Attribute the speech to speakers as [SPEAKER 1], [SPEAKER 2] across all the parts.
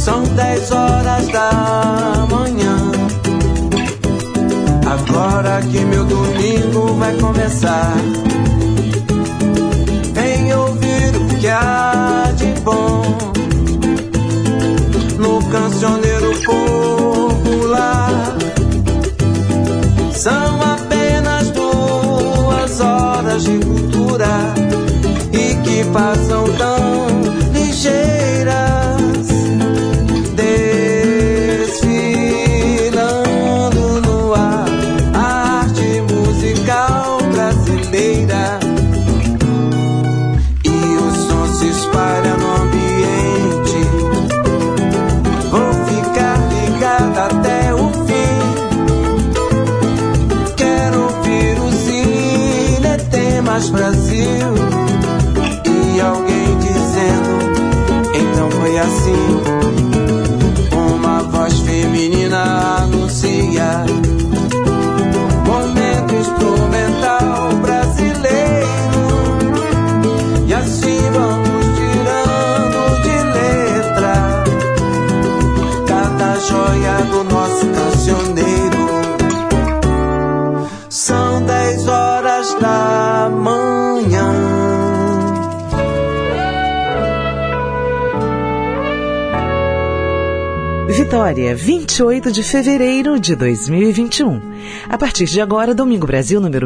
[SPEAKER 1] São 10 horas da manhã. Agora que meu domingo vai começar, vem ouvir o que há de bom no cancioneiro popular. São apenas 2 horas de cultura e que passam tão ligeiras, desfilando no ar a arte musical brasileira. E o som se espalha no ambiente. Vou ficar ligado até o fim. Quero ouvir o Cine Tem Mais Brasil. E alguém dizendo, então foi assim. Uma voz feminina anuncia momento instrumental brasileiro. E assim vamos tirando de letra cada joia do nosso cancioneiro. São 10 horas da manhã.
[SPEAKER 2] Vitória, 28 de fevereiro de 2021. A partir de agora, Domingo Brasil, número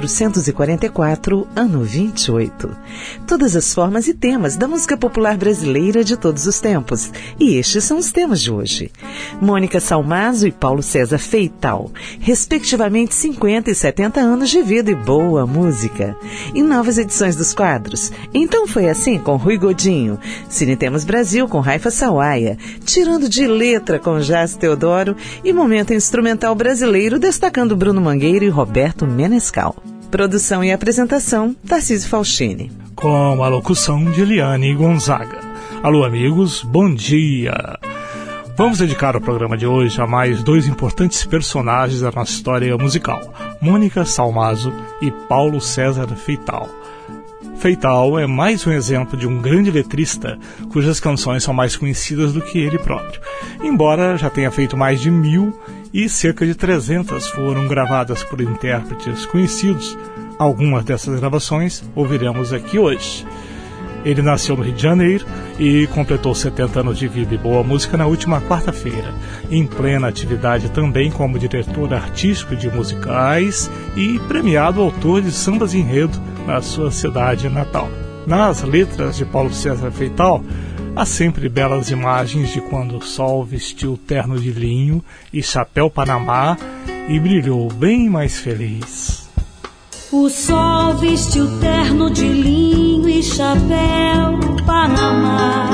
[SPEAKER 2] 1444, ano 28. Todas as formas e temas da música popular brasileira de todos os tempos. E estes são os temas de hoje. Mônica Salmazo e Paulo César Feital, respectivamente 50 e 70 anos de vida e boa música. E novas edições dos quadros. Então foi assim com Rui Godinho, Cine Temos Brasil com Raifa Sawaia, Tirando de Letra com Jazz Teodoro e Momento Instrumental Brasileiro destacando Bruno Mangueira e Roberto Menescal. Produção e apresentação, Tarcísio Falchini.
[SPEAKER 3] Com a locução de Eliane Gonzaga. Alô amigos, bom dia! Vamos dedicar o programa de hoje a mais 2 importantes personagens da nossa história musical, Mônica Salmazo e Paulo César Feital. Feital é mais um exemplo de um grande letrista cujas canções são mais conhecidas do que ele próprio, embora já tenha feito mais de 1000 e cerca de 300 foram gravadas por intérpretes conhecidos. Algumas dessas gravações ouviremos aqui hoje. Ele nasceu no Rio de Janeiro e completou 70 anos de vida e boa música na última quarta-feira, em plena atividade também como diretor artístico de musicais e premiado autor de sambas enredo na sua cidade natal. Nas letras de Paulo César Feital, há sempre belas imagens de quando o sol vestiu terno de linho e chapéu Panamá e brilhou bem mais feliz.
[SPEAKER 4] O sol vestiu terno de linho e chapéu Panamá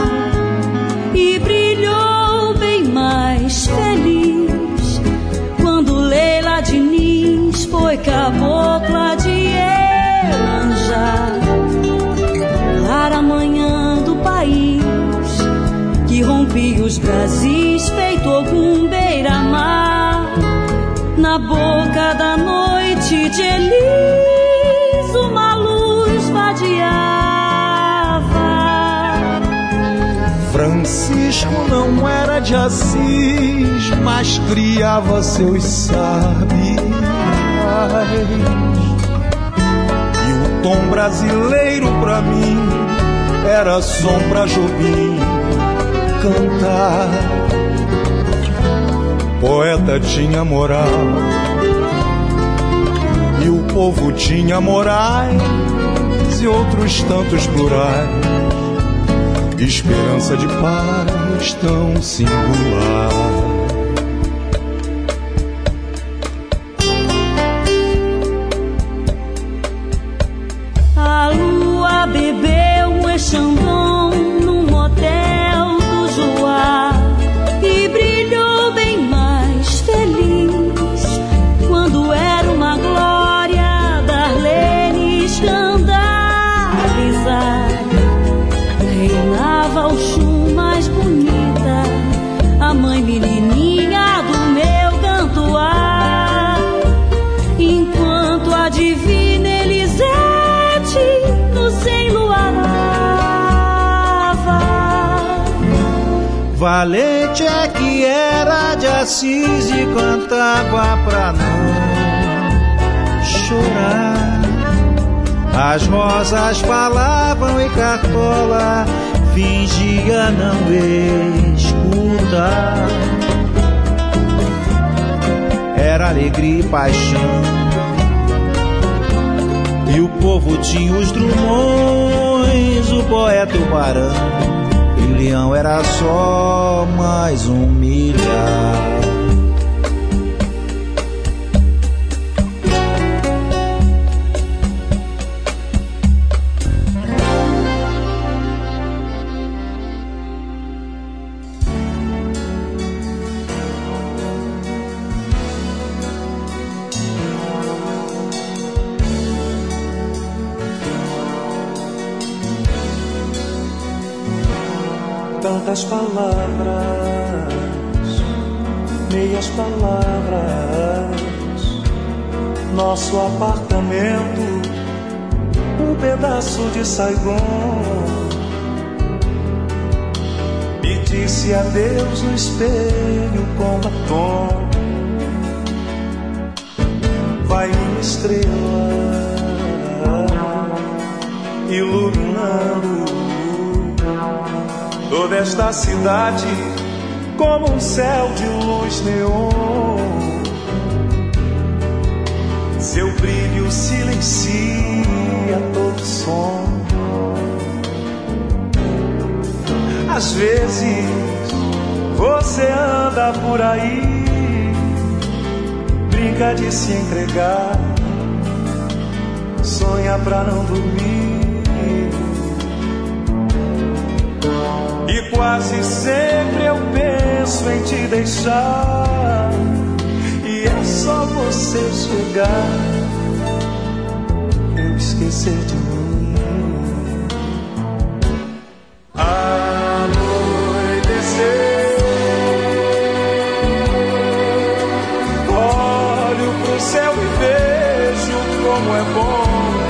[SPEAKER 4] e brilhou bem mais feliz quando Leila Diniz foi cabocla de Elanjá. Clara manhã do país que rompia os Brasis feito algum beira-mar. Na boca da noite de Elis uma luz vadiava.
[SPEAKER 5] Francisco não era de Assis, mas criava seus sabiás. E o tom brasileiro pra mim era som pra Jobim cantar. Poeta tinha moral e o povo tinha morais e outros tantos plurais, esperança de paz tão singular.
[SPEAKER 4] A lua bebeu um Xandão num hotel do Joá e brilhou bem mais feliz quando era uma glória Darlene escandalizada. Reinava o chum mais bonita, a mãe menina
[SPEAKER 6] Valente é que era de Assis e cantava pra não chorar. As rosas falavam e Cartola fingia não escutar. Era alegria e paixão, e o povo tinha os Drummonds, o poeta e o barão. E o leão era só mais um milhar.
[SPEAKER 7] Tantas palavras, meias palavras. Nosso apartamento, um pedaço de Saigon. Me disse adeus no espelho com batom. Vai uma estrela iluminando toda esta cidade como um céu de luz neon. Seu brilho silencia todo som. Às vezes você anda por aí, brinca de se entregar, sonha pra não dormir. E quase sempre eu penso em te deixar, e é só você chegar pra eu esquecer de mim. Anoitecer, olho pro céu e vejo como é bom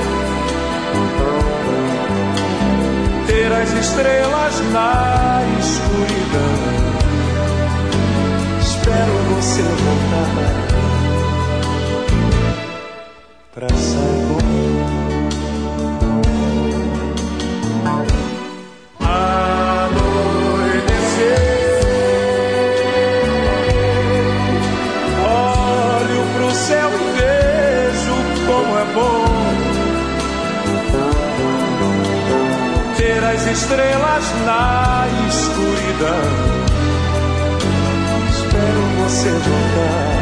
[SPEAKER 7] ter as estrelas na escuridão. Espero você voltar pra Saigon. Anoitecer, olho pro céu e vejo como é bom ter as estrelas na escuridão. Espero você voltar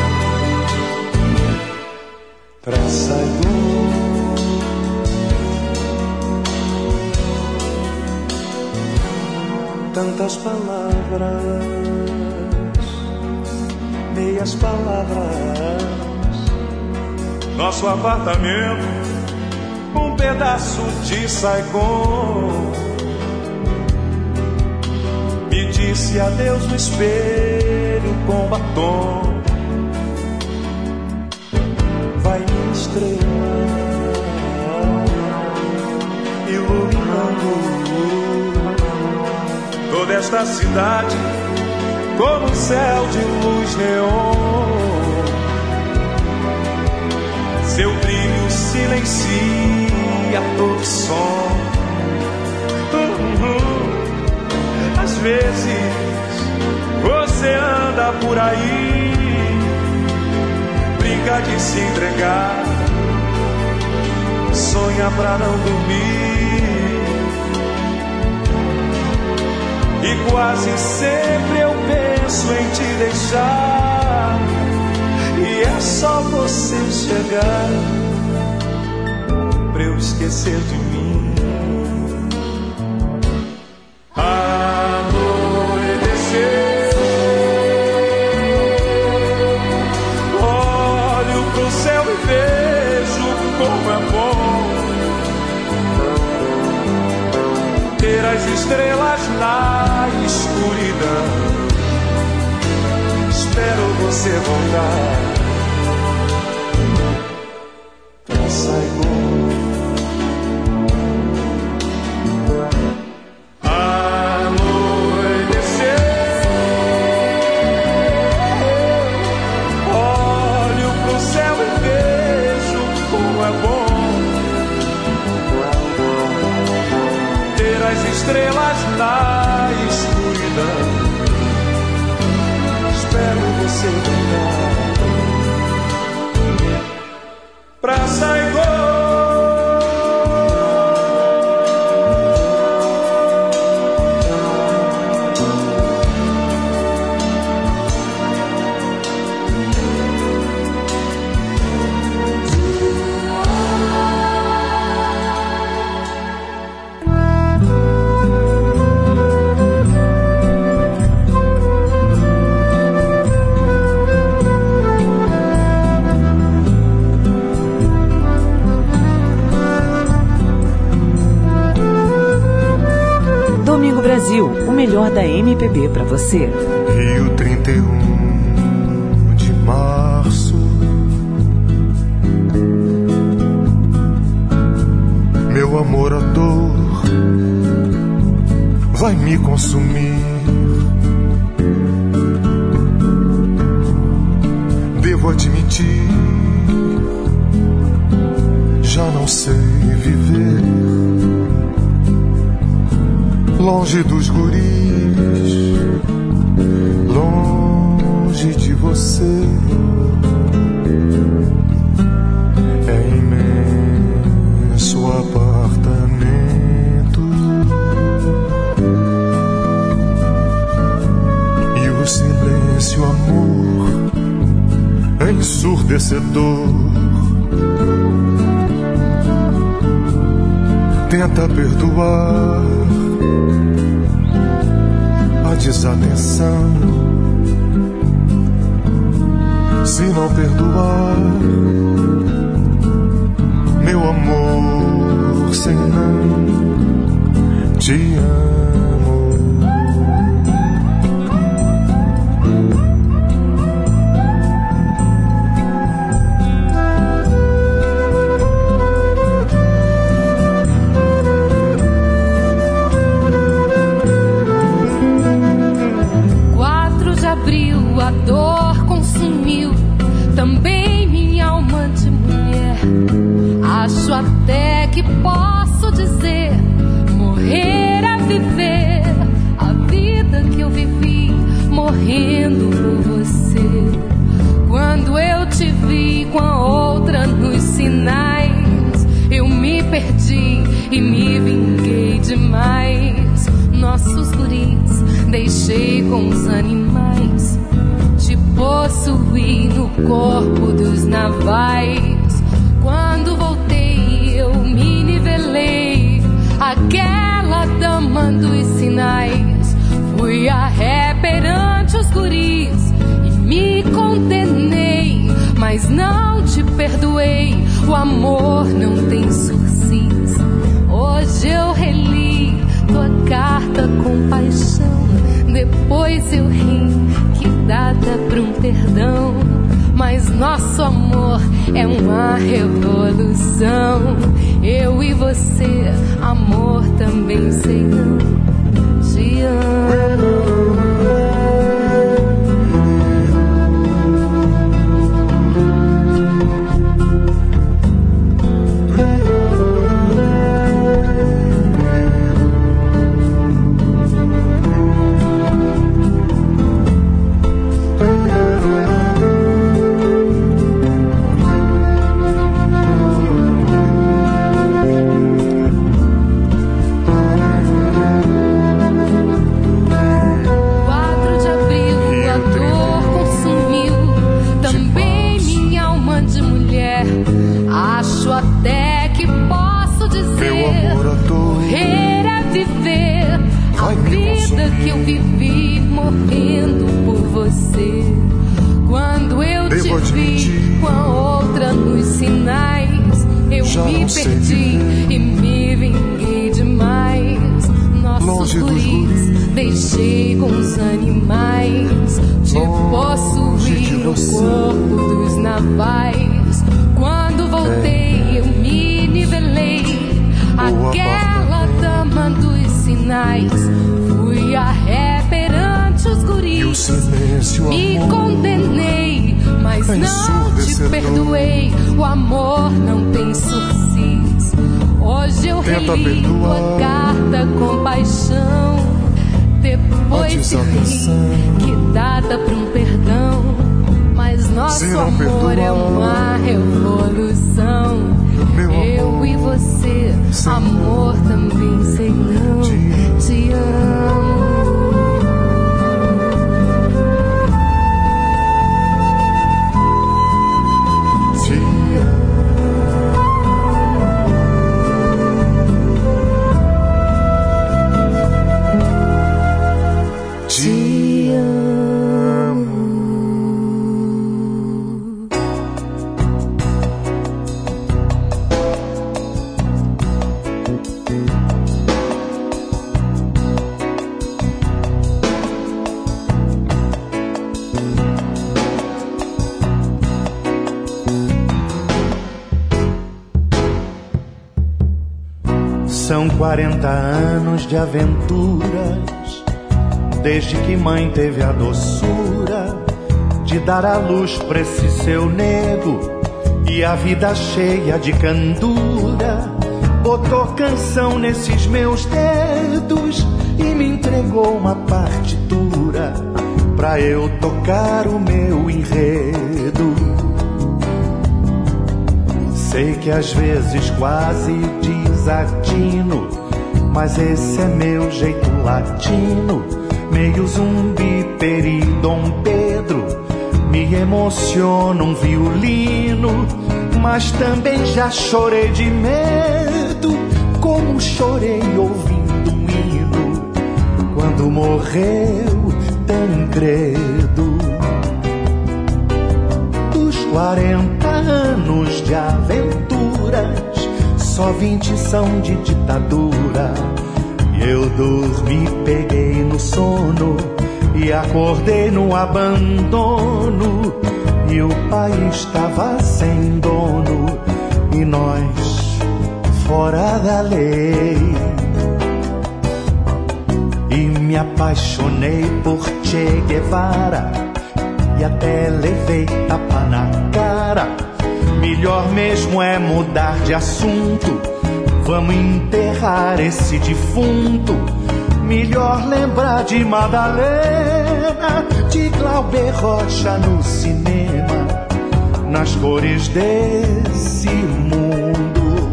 [SPEAKER 7] pra Saigon. Tantas palavras, meias palavras. Nosso apartamento, um pedaço de Saigon. Me disse adeus no espelho com batom. Vai uma estrela iluminando toda esta cidade como um céu de luz neon. Seu brilho silencia todo som. Às vezes você anda por aí, brinca de se entregar, sonha pra não dormir. E quase sempre eu penso em te deixar, e é só você chegar pra eu esquecer de mim. Anoitecer, olho pro céu e vejo como é bom ter as estrelas na escuridão. Espero você voltar pra Saigon. Anoitecer, aceitar. Pra Saigon.
[SPEAKER 2] Brasil, o melhor da MPB para você.
[SPEAKER 5] Rio 31 de março, meu amor, a dor vai me consumir. Devo admitir, já não sei viver longe dos guris, longe de você. É imenso o apartamento e o silêncio, amor, é ensurdecedor. Tenta perdoar a desatenção. Se não perdoar, meu amor, sem não te amo.
[SPEAKER 8] A dor consumiu também minha alma de mulher. Acho até que posso dizer, morrer a viver a vida que eu vivi, morrendo por você. Quando eu te vi com a outra nos sinais, eu me perdi e me vinguei demais. Nossos guris deixei com os animais, te possuí no corpo dos navais. Quando voltei eu me nivelei, aquela dama dos sinais. Fui a ré perante os guris e me condenei, mas não te perdoei, o amor não tem surcis. Hoje eu reli tua carta com paixão, depois eu ri, que data pra um perdão. Mas nosso amor é uma revolução. Eu e você, amor, também sei não. Te amo. Que eu vivi morrendo por você. Quando eu te vi com a outra nos sinais, eu me perdi e me vinguei demais. Nossos guris deixei com os animais, te possuí no corpo dos navais. Quando voltei eu me nivelei, aquela dama dos sinais. Fui a ré perante os guris, me condenei, mas não te perdoei, o amor não tem surcis. Hoje eu reli tua carta com paixão, depois eu ri, que data pra um perdão. nosso amor é uma revolução. Eu e você, amor também, sei não. Te amo.
[SPEAKER 5] São 40 anos de aventuras, desde que mãe teve a doçura de dar à luz pra esse seu nego, e a vida cheia de candura botou canção nesses meus dedos e me entregou uma partitura pra eu tocar o meu enredo. Sei que às vezes quase desatino, mas esse é meu jeito latino, meio Zumbi, Peri, Dom Pedro. Me emociona um violino, mas também já chorei de medo, como chorei ouvindo um hino quando morreu Tancredo. Dos 40 anos de aventuras, só 20 são de ditadura. E eu dormi, peguei no sono e acordei no abandono, e o país estava sem dono e nós fora da lei. E me apaixonei por Che Guevara e até levei tapa na cara. Melhor mesmo é mudar de assunto, vamos enterrar esse defunto. Melhor lembrar de Madalena, de Glauber Rocha no cinema, nas cores desse mundo.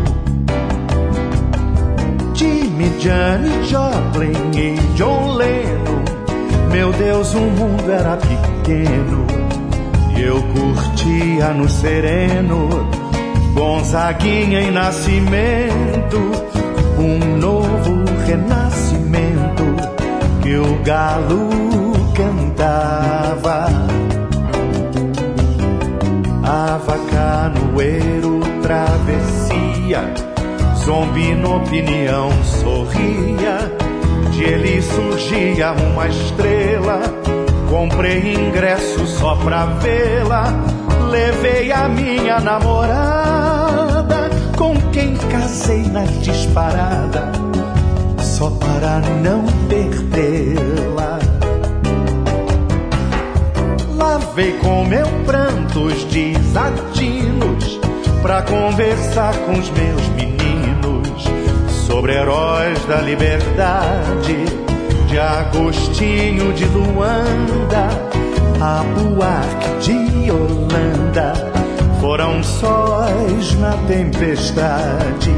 [SPEAKER 5] Jimmy, Janis Joplin e John Lennon, meu Deus, o mundo era pequeno e eu curtia no sereno. Gonzaguinha em Nascimento, um novo renascimento que o galo cantava. Avacanoeiro, travessia, Zumbi na opinião sorria, de ele surgia uma estrela. Comprei ingresso só pra vê-la, levei a minha namorada, com quem casei na disparada, só para não perdê-la. Lavei com meu pranto os desatinos pra conversar com os meus meninos sobre heróis da liberdade, de Agostinho de Luanda a Buarque de Holanda. Foram sóis na tempestade,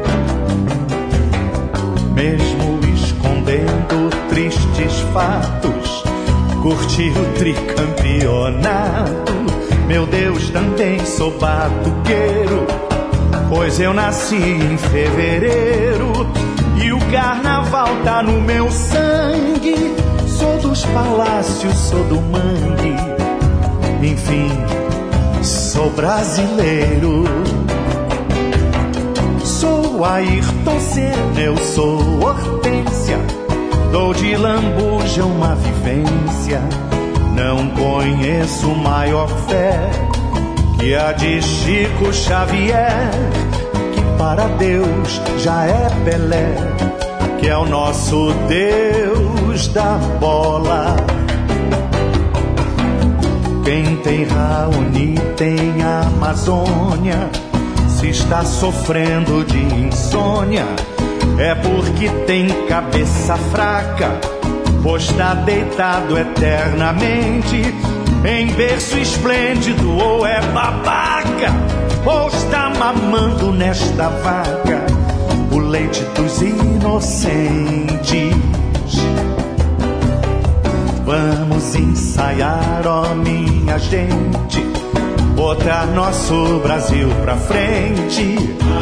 [SPEAKER 5] mesmo escondendo tristes fatos, curti o tricampeonato. Meu Deus, também sou batuqueiro, pois eu nasci em fevereiro e o carnaval tá no meu sangue. Sou dos palácios, sou do mangue, enfim, sou brasileiro. Sou Ayrton Senna, eu sou Hortência, dou de lambuja uma vivência. Não conheço maior fé que a de Chico Xavier, que para Deus já é Pelé, que é o nosso Deus da bola. Quem tem Raoni tem a Amazônia, se está sofrendo de insônia é porque tem cabeça fraca, pois está deitado eternamente em berço esplêndido, ou é babaca, ou está mamando nesta vaca o leite dos inocentes. Vamos ensaiar, ó minha gente, botar nosso Brasil pra frente.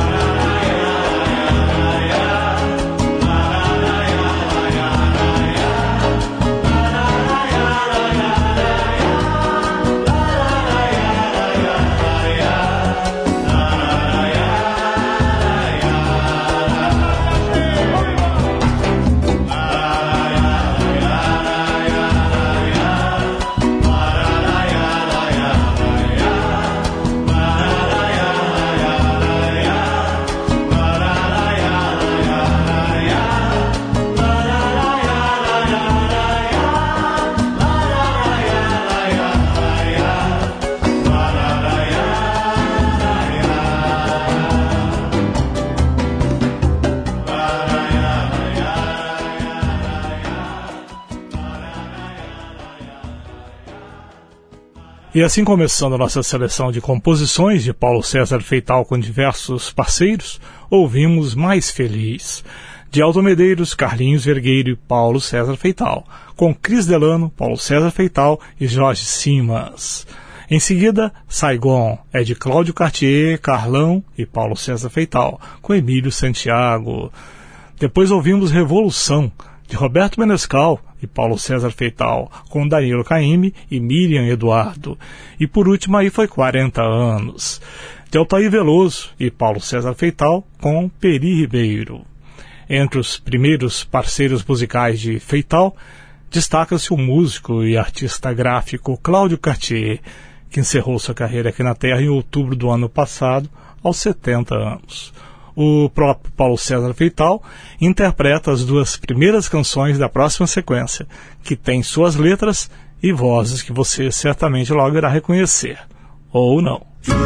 [SPEAKER 3] E assim, começando a nossa seleção de composições de Paulo César Feital com diversos parceiros, ouvimos Mais Feliz, de Aldo Medeiros, Carlinhos Vergueiro e Paulo César Feital, com Cris Delano, Paulo César Feital e Jorge Simas. Em seguida, Saigon, é de Cláudio Cartier, Carlão e Paulo César Feital, com Emílio Santiago. Depois ouvimos Revolução, de Roberto Menescal e Paulo César Feital, com Danilo Caymmi e Miriam Eduardo. E por último aí foi 40 anos, de Altair Veloso e Paulo César Feital, com Peri Ribeiro. Entre os primeiros parceiros musicais de Feital, destaca-se o músico e artista gráfico Cláudio Cartier, que encerrou sua carreira aqui na Terra em outubro do ano passado, aos 70 anos. O próprio Paulo César Feital interpreta as duas primeiras canções da próxima sequência, que tem suas letras e vozes que você certamente logo irá reconhecer. Ou não.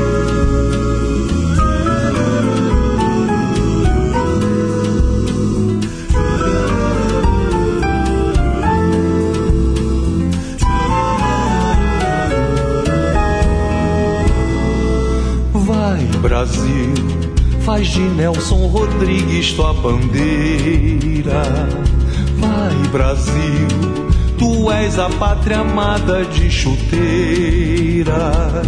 [SPEAKER 7] Vai, Brasil, faz de Nelson Rodrigues tua bandeira. Vai, Brasil, tu és a pátria amada de chuteira.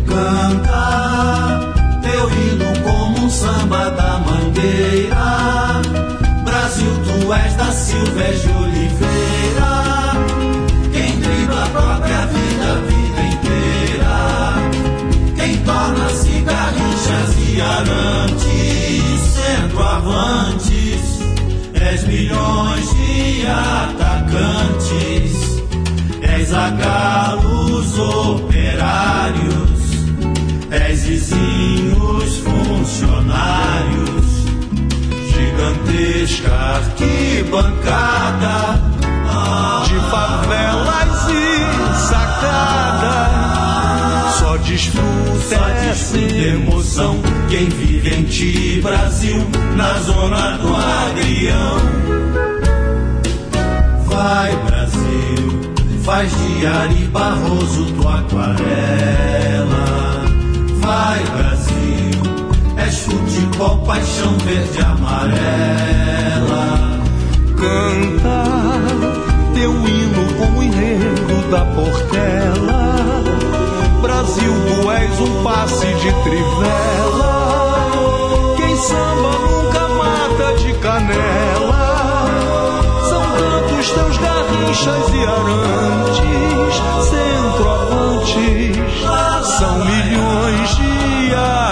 [SPEAKER 1] Canta teu hino como um samba da mangueira. Brasil, tu és da Silva, és de Oliveira. Quem dribla a própria vida, a vida inteira. Quem torna-se garrinchas e arantes, centroavantes, és milhões de atacantes, és agalos operários, és vizinhos funcionários, gigantesca arquibancada
[SPEAKER 7] de favelas e sacadas. Só desfruta essa emoção
[SPEAKER 1] quem vive em ti, Brasil, na zona do Agrião. Vai, Brasil, faz de Ari Barroso tua aquarela. Vai, Brasil, és futebol, paixão verde e amarela.
[SPEAKER 7] Canta teu hino como enredo da Portela. Brasil, tu és um passe de trivela. Quem samba nunca mata de canela. São tantos teus garrinchas e arantes, centroavantes, são milhões de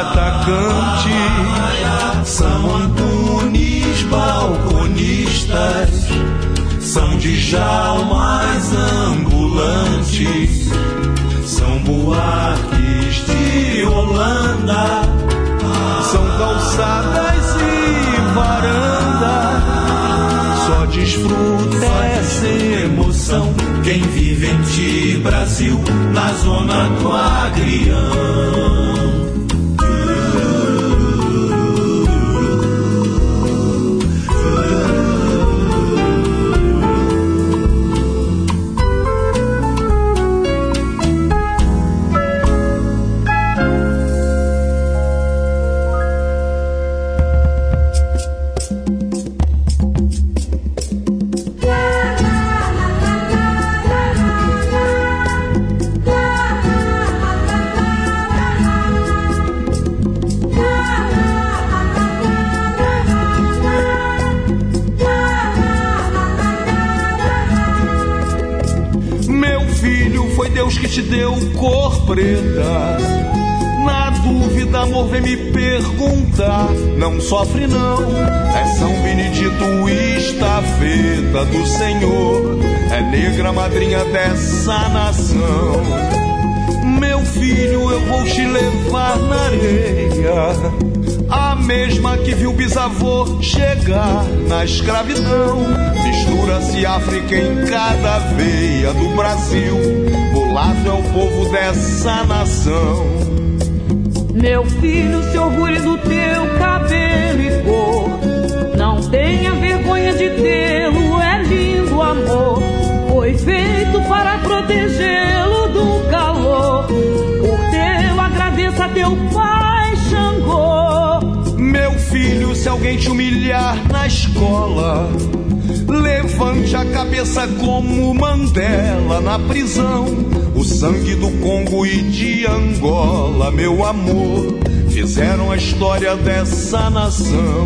[SPEAKER 7] atacantes. São Antunes balconistas, são Djalmas ambulantes, são Buarques de Holanda, são calçadas e varanda. Só desfruta essa emoção quem vive em ti, Brasil, na zona do Agrião.
[SPEAKER 9] filho, foi Deus que te deu cor preta. Na dúvida, amor, vem me perguntar. Não sofre não, é São Benedito, estafeta do Senhor. É negra madrinha dessa nação. Meu filho, eu vou te levar na areia, a mesma que viu bisavô chegar na escravidão. Mistura-se África em cada veia do Brasil. Mulato é o povo dessa nação.
[SPEAKER 4] Meu filho, se orgulhe do teu cabelo e cor. Não tenha vergonha de tê-lo, é lindo amor. Foi feito para protegê-lo do calor. Por tê-lo agradeça a teu pai Xangô.
[SPEAKER 9] Meu filho, se alguém te humilhar na escola, levante a cabeça como Mandela na prisão. O sangue do Congo e de Angola, meu amor, fizeram a história dessa nação.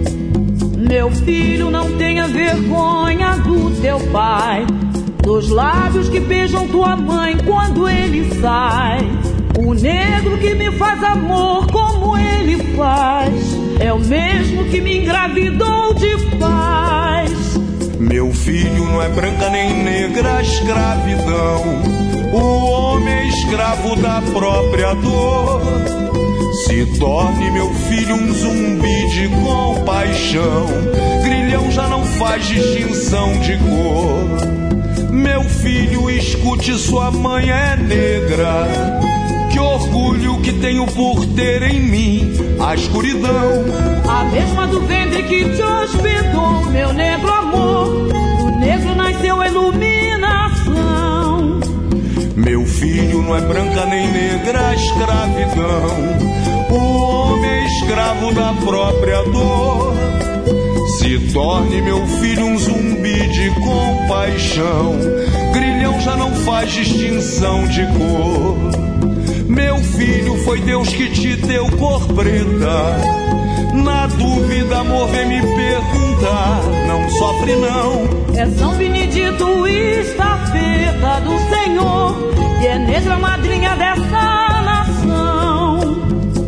[SPEAKER 4] Meu filho, não tenha vergonha do teu pai, dos lábios que beijam tua mãe quando ele sai. O negro que me faz amor como ele faz é o mesmo que me engravidou de paz.
[SPEAKER 9] Meu filho, não é branca nem negra a escravidão. O homem é escravo da própria dor. Se torne, meu filho, um zumbi de compaixão. Grilhão já não faz distinção de cor. Meu filho, escute, sua mãe é negra. Que orgulho que tenho por ter em mim a escuridão.
[SPEAKER 4] A mesma do ventre que te hospedou, meu negro amor. Do negro nasceu a iluminação.
[SPEAKER 9] Meu filho, não é branca nem negra a escravidão. O homem é escravo da própria dor. Se torne, meu filho, um zumbi de compaixão. Grilhão já não faz distinção de cor. Meu filho, foi Deus que te deu cor preta. Na dúvida, amor, vem me perguntar. Não sofre não,
[SPEAKER 4] é São Benedito, estafeta do Senhor, e é negra madrinha dessa nação.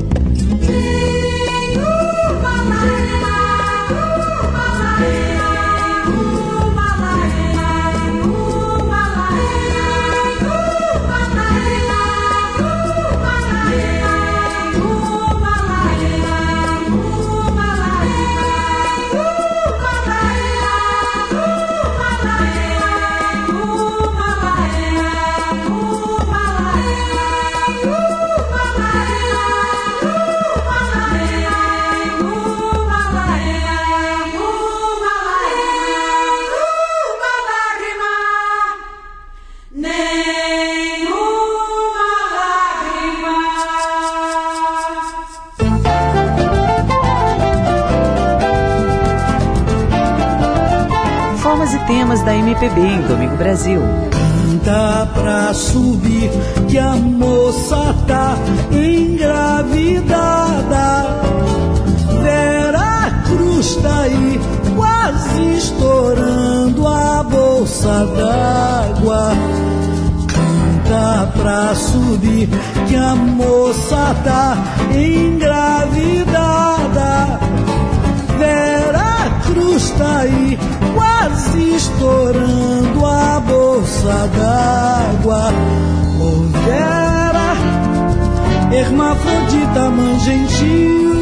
[SPEAKER 2] Temas da MPB em Domingo Brasil.
[SPEAKER 10] Canta pra subir que a moça tá engravidada. Vera Cruz tá aí quase estourando a bolsa d'água. Canta pra subir que a moça tá engravidada. Vera Cruz tá aí quase estourando a bolsa d'água. Ô Vera, hermafrodita, mãe gentil,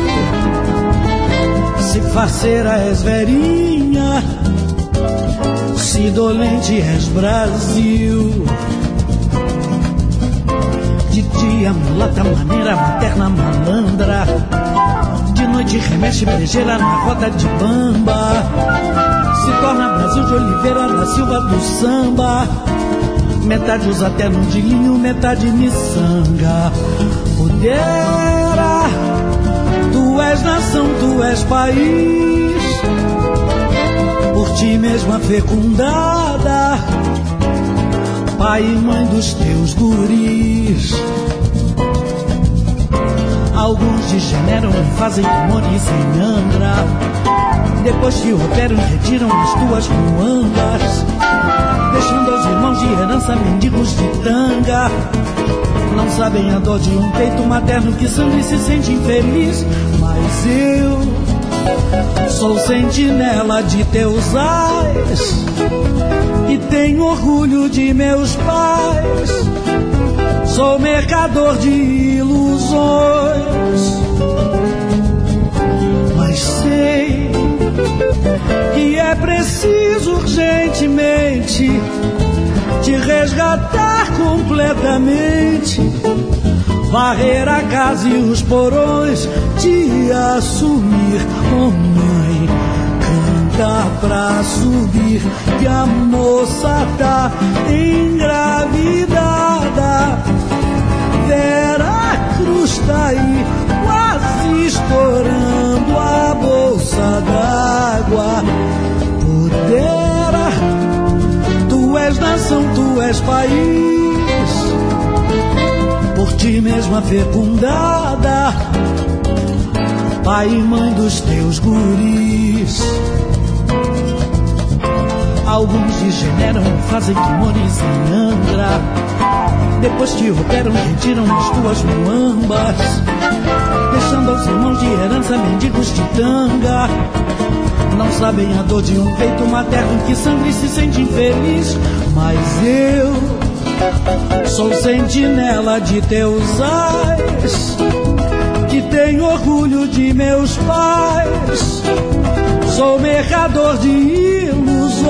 [SPEAKER 10] se faceira és verinha, se dolente és Brasil. De dia mulata, maneira, materna, malandra, de noite remexe brejeira na roda de bamba. Se torna Brasil de Oliveira da Silva do samba. Metade usa terno de linho, metade miçanga. Pudera, tu és nação, tu és país, por ti mesma fecundada, pai e mãe dos teus guris. Alguns degeneram e fazem amores em Angra, depois te operam e retiram as tuas muangas, deixando aos irmãos de herança herança, mendigos de tanga. Não sabem a dor de um peito materno que sangra e se sente infeliz. Mas eu sou sentinela de teus ais e tenho orgulho de meus pais. Sou mercador de ilusões, mas sei que é preciso urgentemente te resgatar completamente, varrer a casa e os porões, te assumir, oh mãe, canta pra subir, que a moça tá engravidada. Vera Cruz tá aí, quase estourando a bolsa d'água. Pudera, tu és nação, tu és país, por ti mesma fecundada, pai e mãe dos teus guris. Alguns degeneram e fazem tumores em Angra, depois te operam e retiram as tuas muambas, deixando aos irmãos de herança mendigos de tanga. Não sabem a dor de um peito materno que sangra e se sente infeliz. Mas eu sou sentinela de teus ais, que tenho orgulho de meus pais. Sou mercador de ilusões,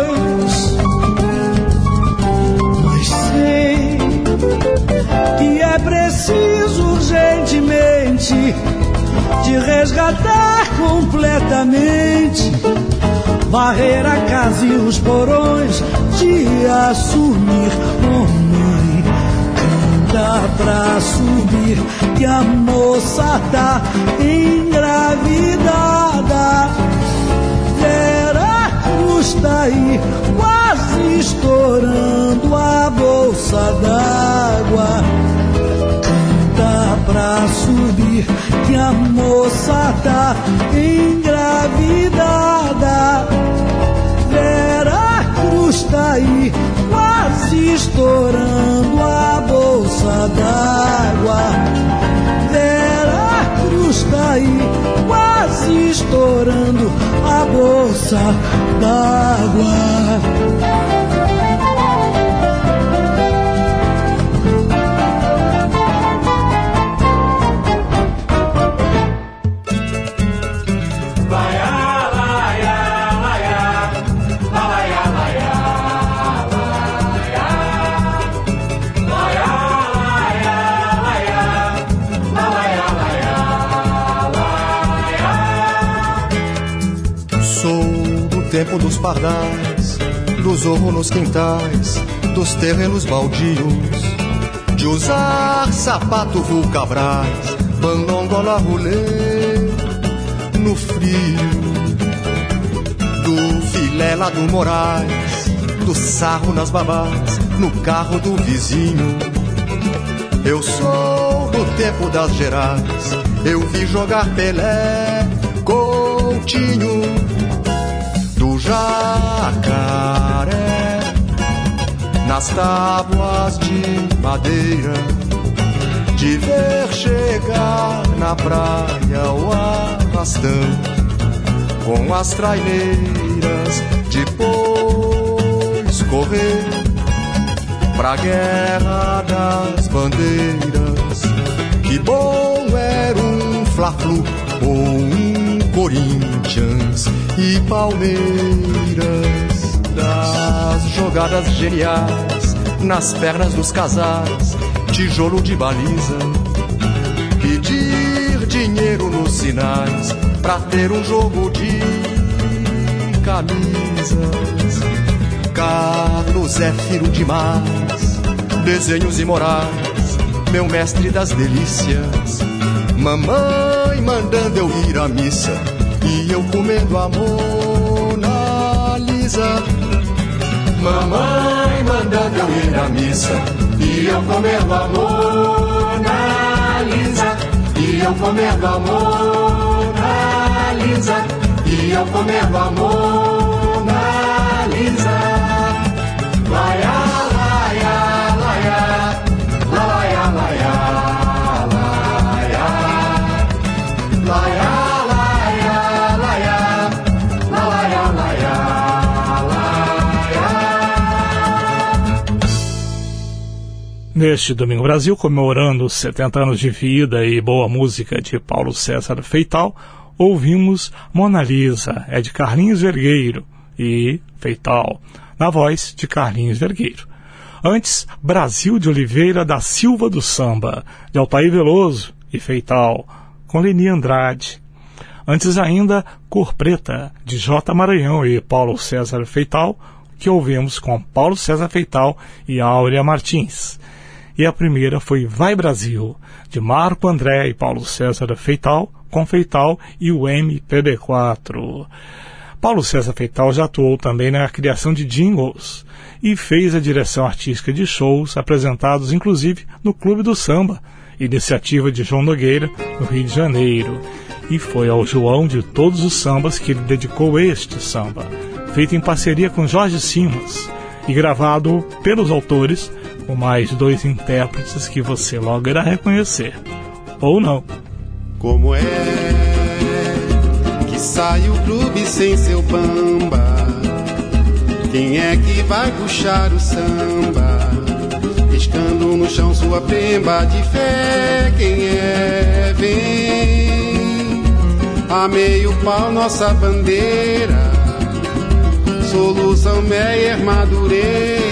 [SPEAKER 10] mas sei que é preciso urgentemente te resgatar completamente, varrer a casa e os porões, te assumir, oh mãe, canta pra subir, que a moça tá engravidada. Vera Cruz tá aí, quase estourando a bolsa d'água. Canta pra subir, que a moça tá engravidada. Vera Cruz tá aí, quase estourando a bolsa d'água. Vera Cruz tá aí, quase estourando a bolsa d'água.
[SPEAKER 11] Tempo dos pardais, do zorro nos quintais, dos terrenos baldios, de usar sapato vulcabrais, bandongola rolê, no frio, do filé lá do Moraes, do sarro nas babás, no carro do vizinho. Eu sou do tempo das Gerais, eu vi jogar Pelé, Coutinho, do jacaré, nas tábuas de madeira, de ver chegar na praia o arrastão, com as traineiras, depois correr pra guerra das bandeiras. Que bom era um Fla-Flu ou um Corinthians e Palmeiras, das jogadas geniais nas pernas dos casais, tijolo de baliza, pedir dinheiro nos sinais pra ter um jogo de camisas. Carlos é filho demais, desenhos imorais, meu mestre das delícias. Mamãe mandando eu ir à missa e eu comendo a Mona Lisa. Mamãe mandando eu ir à missa e eu comendo a Mona Lisa. E eu comendo a Mona Lisa. E eu comendo a Mona Lisa. Vai, vai.
[SPEAKER 3] Neste Domingo Brasil, comemorando os 70 anos de vida e boa música de Paulo César Feital, ouvimos Mona Lisa, é de Carlinhos Vergueiro, e Feital, na voz de Carlinhos Vergueiro. Antes, Brasil de Oliveira da Silva do Samba, de Altair Veloso e Feital, com Leni Andrade. Antes ainda, Cor Preta, de J. Maranhão e Paulo César Feital, que ouvimos com Paulo César Feital e Áurea Martins. E a primeira foi Vai Brasil, de Marco André e Paulo César Feital, com Feital e o MPB4. Paulo César Feital já atuou também na criação de jingles e fez a direção artística de shows apresentados inclusive no Clube do Samba, iniciativa de João Nogueira, no Rio de Janeiro. E foi ao João de todos os sambas que ele dedicou este samba, feito em parceria com Jorge Simas e gravado pelos autores, com mais 2 intérpretes que você logo irá reconhecer. Ou não.
[SPEAKER 12] Como é que sai o clube sem seu bamba? Quem é que vai puxar o samba? Riscando no chão sua pemba de fé. Quem é? Vem a meio pau nossa bandeira, Solução Meyer Madureira,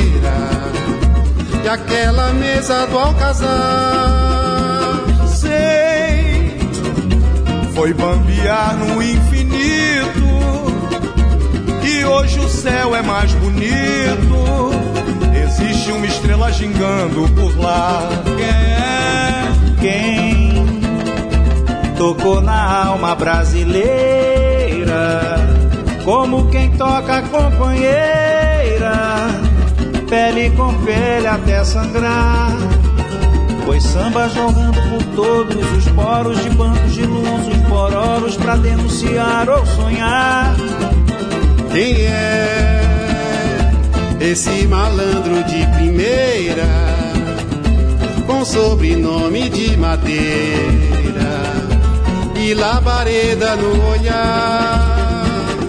[SPEAKER 12] e aquela mesa do Alcazar.
[SPEAKER 9] Sei, foi bambear no infinito, e hoje o céu é mais bonito. Existe uma estrela gingando por lá.
[SPEAKER 6] Quem é? Quem tocou na alma brasileira, como quem toca companheira, pele com pele até sangrar. Foi samba jogando por todos os poros, de bancos de luz, os bororos, pra denunciar ou sonhar.
[SPEAKER 12] Quem é esse malandro de primeira, com sobrenome de Madeira e labareda no olhar?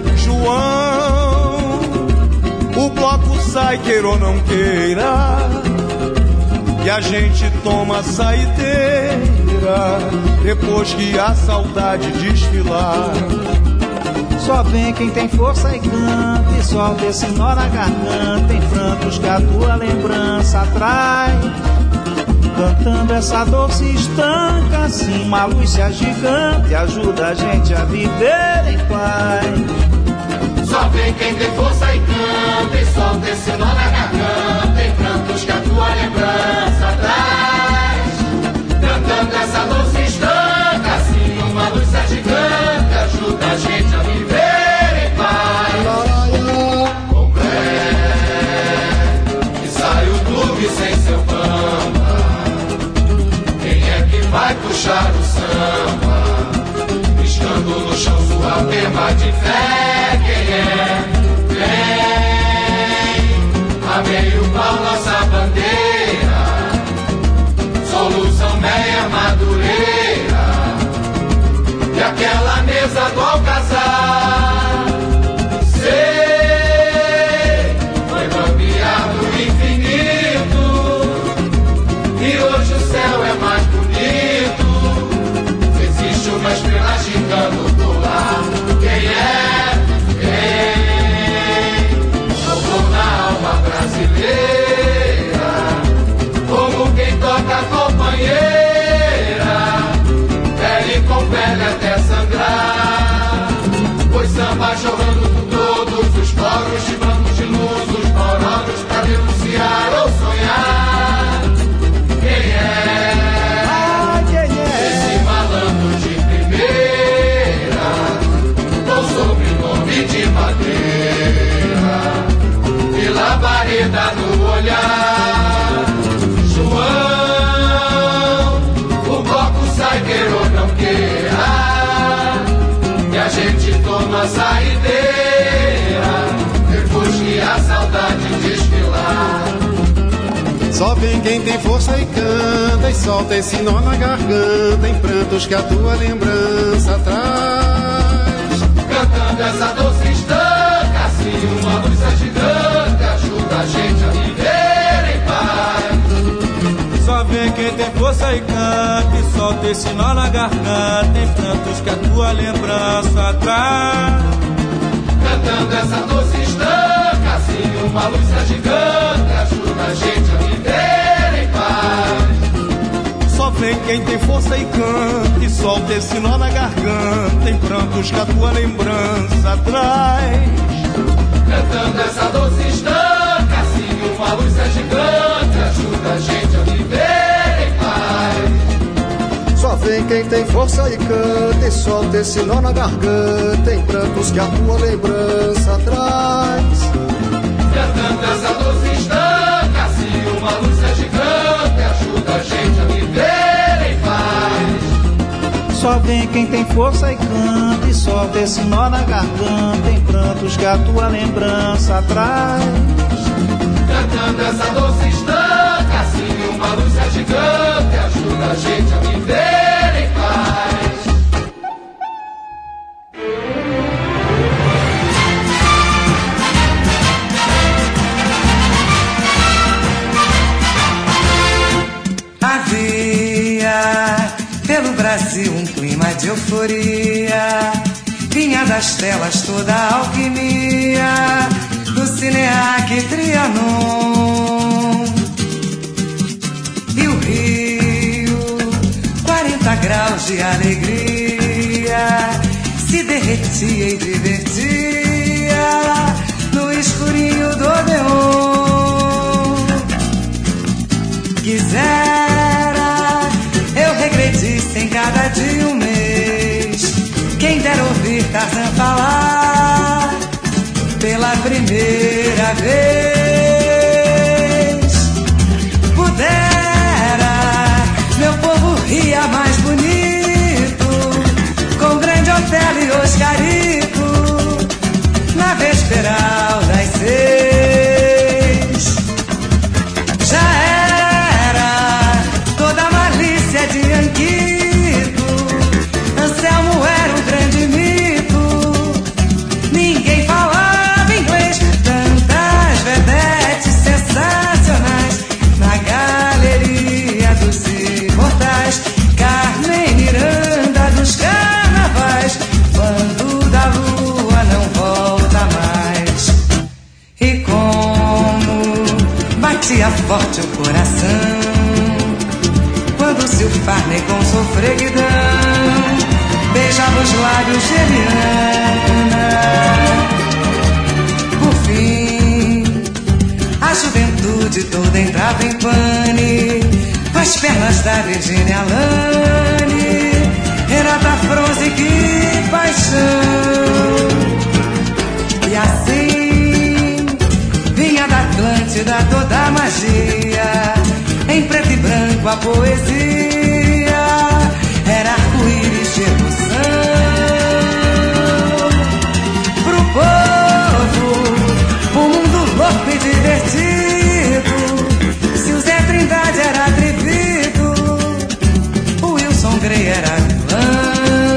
[SPEAKER 9] João, o bloco sai queira ou não queira, e a gente toma a saideira depois que a saudade desfilar.
[SPEAKER 6] Só vem quem tem força e canta, e solta esse nó na garganta, em francos que a tua lembrança traz. Cantando essa dor se estanca, assim uma luz se agiganta e ajuda a gente a viver em paz.
[SPEAKER 11] Só vem quem tem força e canta, e solta esse nó na garganta, em prantos que a tua lembrança traz. Cantando essa dor se estanca, assim uma luz se agiganta, ajuda a gente a viver em paz. Como é que sai o clube sem seu bamba? Quem é que vai puxar o samba? Riscando no chão sua pemba de fé. Quem é? Vem a meio pau nossa bandeira, Solução Meyer Madureira, e aquela mesa do Alcazar. Sei, foi bambear no infinito, e hoje o céu é mais bonito. Existe uma estrela gigando do lar. Quem é? Brasileira, como quem toca companheira, pele com pele até sangrar. Foi samba chorando por todos os poros, de bancos de luz, os bororos, pra denunciar ou sonhar. Quem é? Esse malandro de primeira, com sobrenome de Madeira e labareda no olhar. João, o bloco sai queira ou não queira, e a gente toma a saideira depois que a saudade desfilar.
[SPEAKER 12] Só vem quem tem força e canta, e solta esse nó na garganta, em prantos que a tua lembrança traz.
[SPEAKER 11] Cantando essa doce estanca, assim uma luz agigante, ajuda a gente a viver em paz.
[SPEAKER 6] tem força e canta e solta esse nó na garganta. Tem tantos que a tua lembrança traz.
[SPEAKER 11] Cantando essa doce estanca, assim uma luz gigante ajuda a gente a viver em paz.
[SPEAKER 9] Só vem quem tem força e canta e solta esse nó na garganta. Tem prantos que a tua lembrança traz.
[SPEAKER 11] Cantando essa doce estanca, assim uma luz gigante ajuda a gente a viver em paz.
[SPEAKER 13] Só vem quem tem força e canta e solta esse nó na garganta. Tem prantos que a tua lembrança traz.
[SPEAKER 11] Cantando essa doce estanca, assim uma luz gigante ajuda a gente a viver em paz.
[SPEAKER 6] Só vem quem tem força e canta e solta esse nó na garganta. Tem prantos que a tua lembrança traz.
[SPEAKER 11] Cantando essa doce estanca, assim uma luz gigante ajuda a gente a viver em paz.
[SPEAKER 14] Havia pelo Brasil um clima de euforia, vinha das telas toda a alquimia do Cineac Trianon. E o Rio, 40 graus de alegria, se derretia e divertia no escurinho do Odeon. Quisera eu regredisse em cada dia um mês, quem dera ouvir Tarzan falar pela primeira vez. Pudera meu povo ria mais bonito, com grande Otelo e Oscarito, na vesperal das 6. Já era toda a malícia de Anquito, Anselmo era um grande mito, ninguém falava inglês, tantas vedetes sensacionais na galeria dos imortais. Carmen Miranda dos carnavais, quando da lua não volta mais. E como batia forte o coração quando Silfarne com sofreguidão beijava os lábios de Eliana. Por fim, a juventude toda entrava em pane, com as pernas da Virginia Alane, Renata Fronze, que paixão. E assim vinha da Atlântida toda a magia, em preto e branco a poesia, era arco-íris de emoção. Pro povo, um mundo louco e divertido, se o Zé Trindade era atrevido, o Wilson Grey era vilão.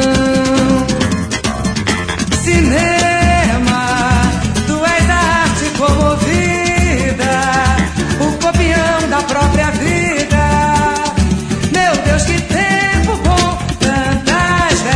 [SPEAKER 14] Cinema, tu és a arte comovida, o copião da própria vida. Meu Deus, que tempo bom, tantas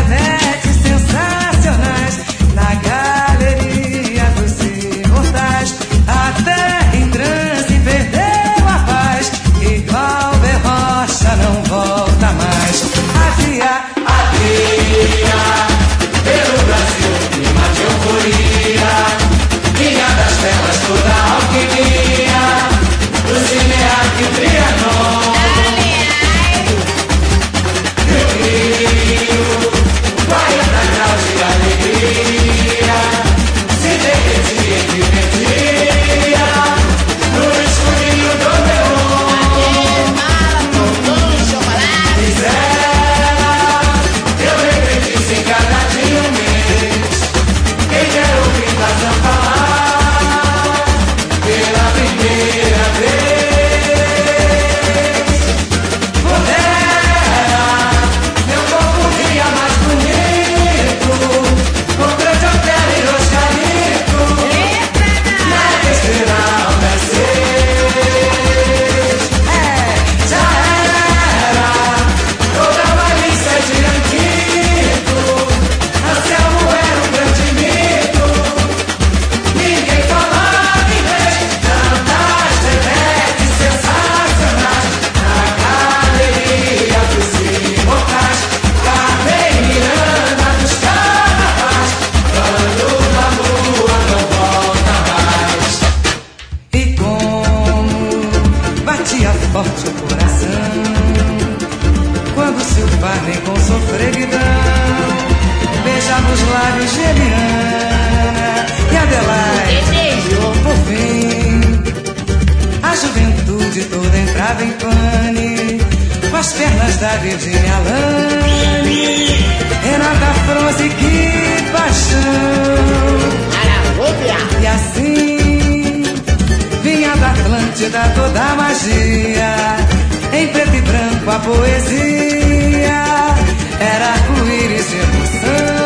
[SPEAKER 14] molhada em pane, com as pernas da Virginia Alane, Renata Fronze, que paixão. E assim vinha da Atlântida toda a magia, em preto e branco a poesia, era arco-íris de emoção.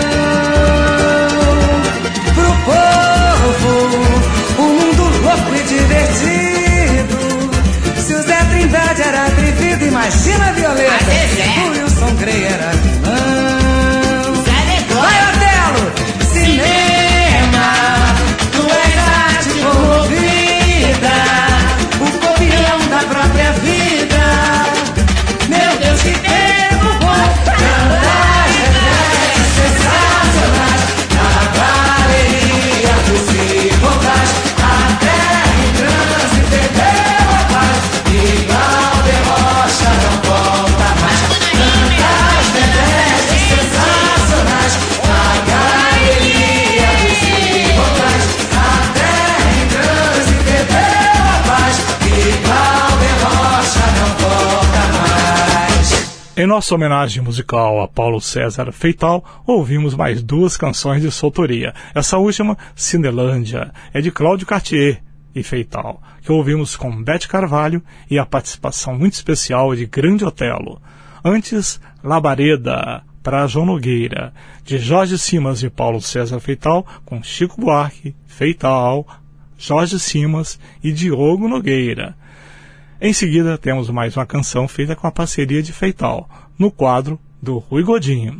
[SPEAKER 14] Pro povo, um mundo louco e divertido. Se o Zé Trindade era atrevido, imagina a Violeta. O Wilson Grey era vilão. Vai, Otelo! Cinema, tu és arte comovida, o copião da própria vida. Meu Deus, que tempo bom, cantar sensacionais, na galeria dos ricocais, a terra em transe perdeu a paz, e Cláudia Rocha não volta mais. Cantar as sensacionais, na galeria dos ricocais, a terra em transe perdeu a paz, e Cláudia Rocha não volta mais.
[SPEAKER 3] Em nossa homenagem musical a Paulo César Feital, ouvimos mais duas canções de sua autoria. Essa última, Cinelândia, é de Cláudio Cartier e Feital, que ouvimos com Bete Carvalho e a participação muito especial de Grande Otelo. Antes, Labareda, para João Nogueira, de Jorge Simas e Paulo César Feital, com Chico Buarque, Feital, Jorge Simas e Diogo Nogueira. Em seguida, temos mais uma canção feita com a parceria de Feital, no quadro do Rui Godinho.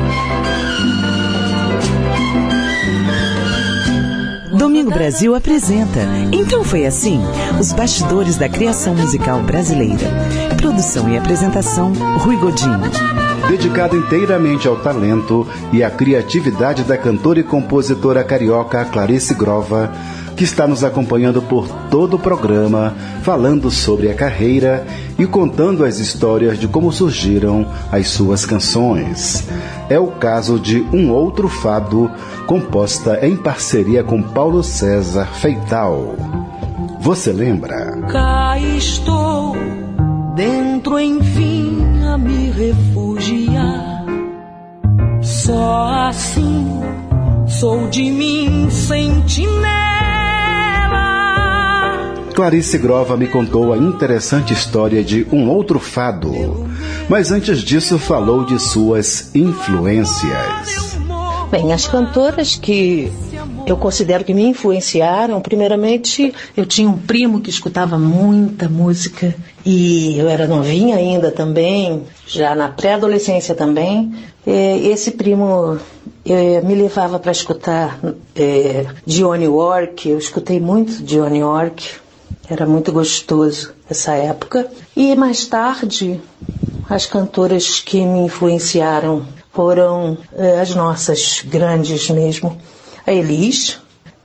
[SPEAKER 2] Domingo Brasil apresenta Então Foi Assim, os bastidores da criação musical brasileira. Produção e apresentação, Rui Godinho.
[SPEAKER 15] Dedicado inteiramente ao talento e à criatividade da cantora e compositora carioca Clarice Grova, que está nos acompanhando por todo o programa, falando sobre a carreira e contando as histórias de como surgiram as suas canções. É o caso de Um Outro Fado, composta em parceria com Paulo César Feital. Você lembra?
[SPEAKER 16] Cá estou, dentro enfim a me refugiar. Só assim sou de mim sentinela.
[SPEAKER 15] Clarice Grova me contou a interessante história de Um Outro Fado, mas antes disso falou de suas influências.
[SPEAKER 17] Bem, as cantoras que eu considero que me influenciaram, primeiramente, eu tinha um primo que escutava muita música e eu era novinha ainda também, já na pré-adolescência também. Esse primo me levava para escutar Dionne Warwick, eu escutei muito Dionne Warwick. Era muito gostoso essa época. E mais tarde, as cantoras que me influenciaram foram as nossas grandes mesmo. A Elis,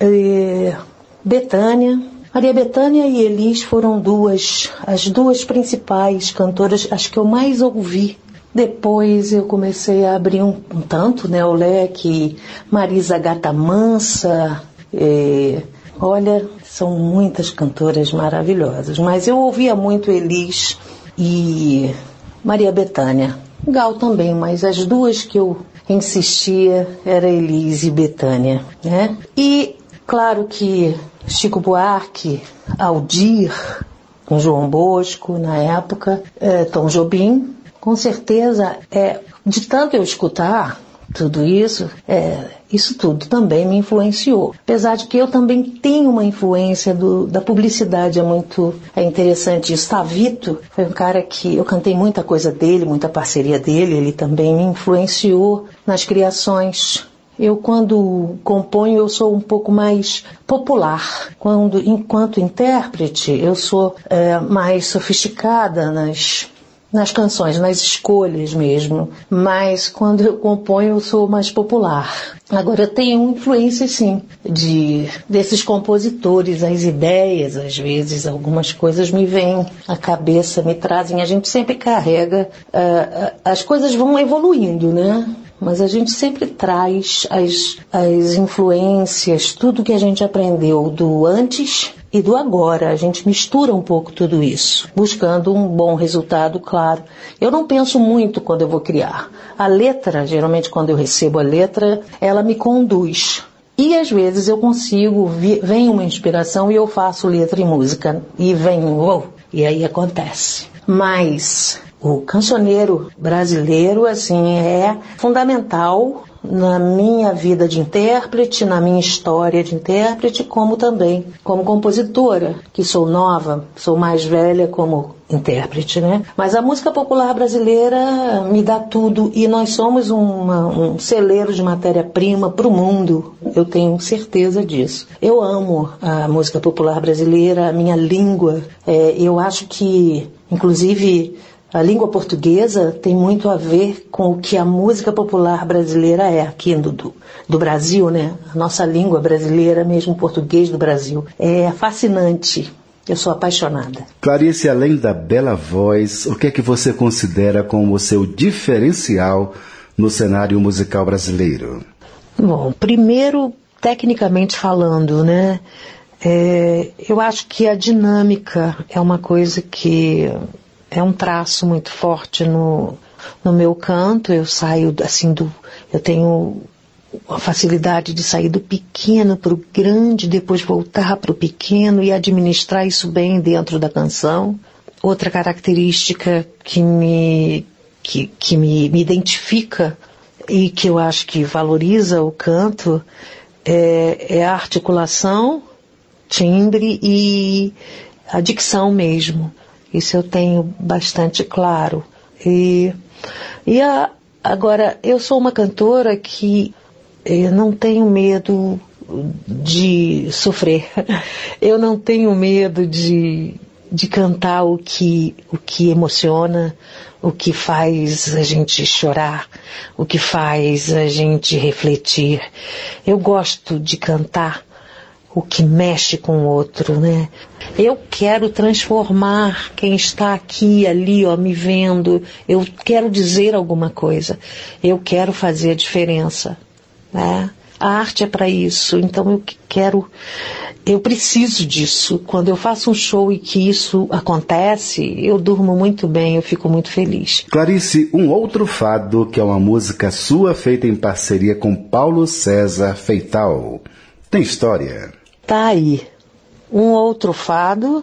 [SPEAKER 17] Bethânia. Maria Bethânia e Elis foram as duas principais cantoras, as que eu mais ouvi. Depois eu comecei a abrir um tanto, né, o leque. Marisa Gata Mansa, olha, são muitas cantoras maravilhosas, mas eu ouvia muito Elis e Maria Bethânia. Gal também, mas as duas que eu insistia era Elis e Bethânia, né? E claro que Chico Buarque, Aldir, com João Bosco na época, Tom Jobim, com certeza, de tanto eu escutar tudo isso, isso tudo também me influenciou. Apesar de que eu também tenho uma influência da publicidade, é interessante isso. Tavito foi um cara que eu cantei muita coisa dele, muita parceria dele, ele também me influenciou nas criações. Eu, quando componho, eu sou um pouco mais popular. Enquanto intérprete, eu sou mais sofisticada nas canções, nas escolhas mesmo, mas quando eu componho eu sou mais popular. Agora eu tenho influência sim desses compositores, as ideias, às vezes algumas coisas me vêm à cabeça, me trazem, a gente sempre carrega, as coisas vão evoluindo, né? Mas a gente sempre traz as influências, tudo que a gente aprendeu do antes e do agora. A gente mistura um pouco tudo isso, buscando um bom resultado, claro. Eu não penso muito quando eu vou criar. A letra, geralmente quando eu recebo a letra, ela me conduz. E às vezes eu consigo, vem uma inspiração e eu faço letra e música. E vem, e aí acontece. Mas o cancioneiro brasileiro, assim, é fundamental na minha vida de intérprete, na minha história de intérprete, como também como compositora, que sou nova, sou mais velha como intérprete, né? Mas a música popular brasileira me dá tudo e nós somos um celeiro de matéria-prima para o mundo, eu tenho certeza disso. Eu amo a música popular brasileira, a minha língua, eu acho que, inclusive, a língua portuguesa tem muito a ver com o que a música popular brasileira é aqui do Brasil, né? A nossa língua brasileira, mesmo o português do Brasil, é fascinante. Eu sou apaixonada.
[SPEAKER 15] Clarice, além da bela voz, o que é que você considera como o seu diferencial no cenário musical brasileiro?
[SPEAKER 17] Bom, primeiro, tecnicamente falando, né? Eu acho que a dinâmica é uma coisa que é um traço muito forte no meu canto. Eu saio assim eu tenho a facilidade de sair do pequeno para o grande, depois voltar para o pequeno e administrar isso bem dentro da canção. Outra característica que me identifica e que eu acho que valoriza o canto é a articulação, timbre e a dicção mesmo. Isso eu tenho bastante claro. Agora, eu sou uma cantora que eu não tenho medo de sofrer. Eu não tenho medo de cantar o que emociona, o que faz a gente chorar, o que faz a gente refletir. Eu gosto de cantar o que mexe com o outro, né? Eu quero transformar quem está aqui, ali, ó, me vendo. Eu quero dizer alguma coisa. Eu quero fazer a diferença, né? A arte é para isso. Então eu preciso disso. Quando eu faço um show e que isso acontece, eu durmo muito bem, eu fico muito feliz.
[SPEAKER 15] Clarice, um outro fado que é uma música sua feita em parceria com Paulo César Feital. Tem história?
[SPEAKER 17] Tá aí. Um outro fado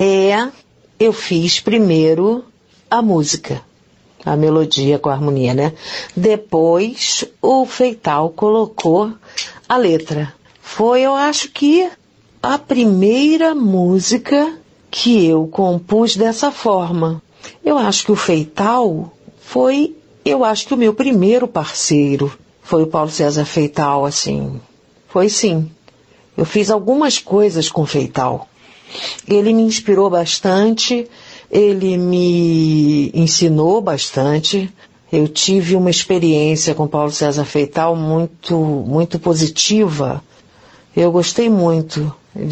[SPEAKER 17] eu fiz primeiro a música, a melodia com a harmonia, né? Depois o Feital colocou a letra. Foi, eu acho que, a primeira música que eu compus dessa forma. Eu acho que o Feital foi, o meu primeiro parceiro. Foi o Paulo César Feital, assim. Foi sim. Eu fiz algumas coisas com o Feital. Ele me inspirou bastante, ele me ensinou bastante. Eu tive uma experiência com Paulo César Feital muito, muito positiva. Eu gostei muito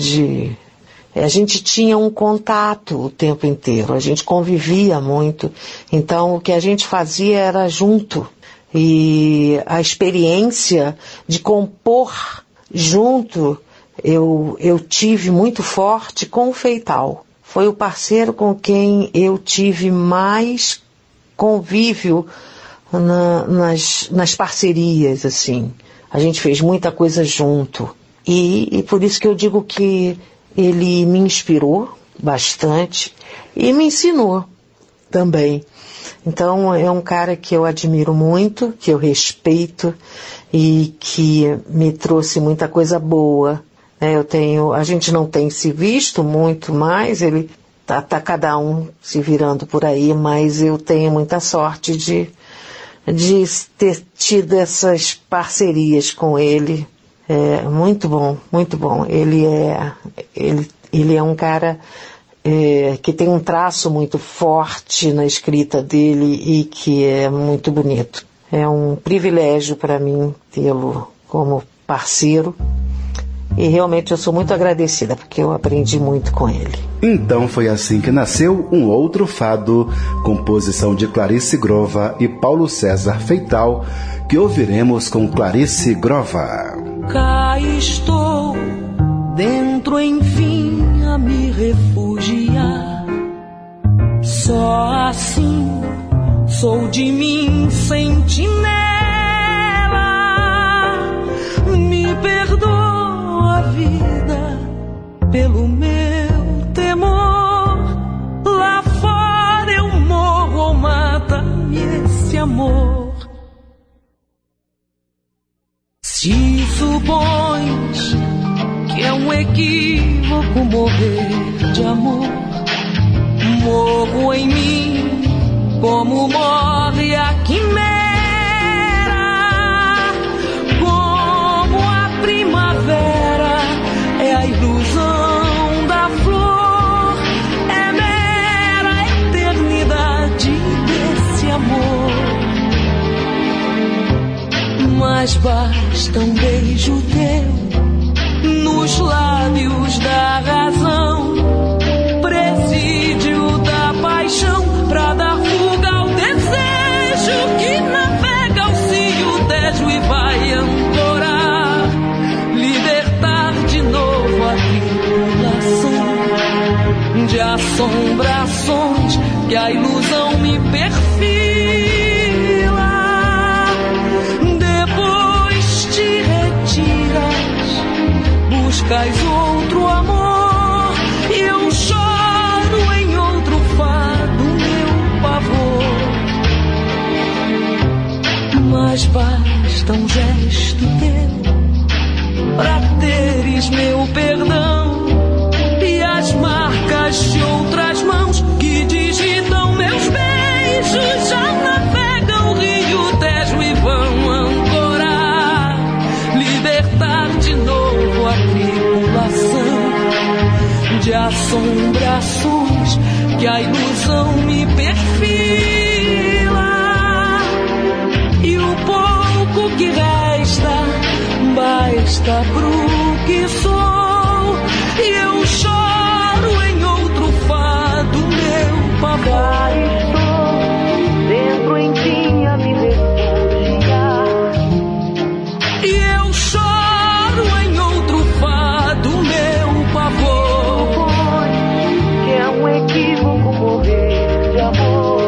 [SPEAKER 17] a gente tinha um contato o tempo inteiro, a gente convivia muito. Então o que a gente fazia era junto. E a experiência de compor junto eu tive muito forte com o Feital. Foi o parceiro com quem eu tive mais convívio nas parcerias, assim. A gente fez muita coisa junto. E por isso que eu digo que ele me inspirou bastante e me ensinou também. Então é um cara que eu admiro muito, que eu respeito e que me trouxe muita coisa boa. A gente não tem se visto muito mais, ele tá cada um se virando por aí, mas eu tenho muita sorte de ter tido essas parcerias com ele. Muito bom, muito bom. Ele é um cara que tem um traço muito forte na escrita dele e que é muito bonito. É um privilégio para mim tê-lo como parceiro. E realmente eu sou muito agradecida, porque eu aprendi muito com ele.
[SPEAKER 15] Então foi assim que nasceu um outro fado, composição de Clarice Grova e Paulo César Feital, que ouviremos com Clarice Grova.
[SPEAKER 16] Cá estou, dentro enfim a me refugiar. Só assim sou de mim sentinela. Me perdoa, vida, pelo meu temor. Lá fora eu morro ou mata-me esse amor. Se supões que é um equívoco morrer de amor, morro em mim como morre a quimera. Como a primavera é a ilusão da flor, é mera eternidade desse amor. Mas basta um beijo teu nos lábios da razão, presídio da paixão, pra dar fuga ao desejo que navega ao cio Tejo e vai ancorar, libertar de novo a tripulação de assombrações que a ilusão me perfila. Depois te retiras, buscas outro amor e eu choro em outro fado meu pavor. Mas basta um gesto teu pra teres meu perdão e as marcas de outras mãos que digitam meus beijos já navegam o rio Tejo e vão ancorar, libertar de novo a tripulação de assombrações que a ilusão me perfila. E o pouco que resta basta pro que sou, e eu choro em outro fado meu pavor. Estou dentro em ti a me refugiar, e eu choro em outro fado meu pavor. Que é um equívoco morrer de amor.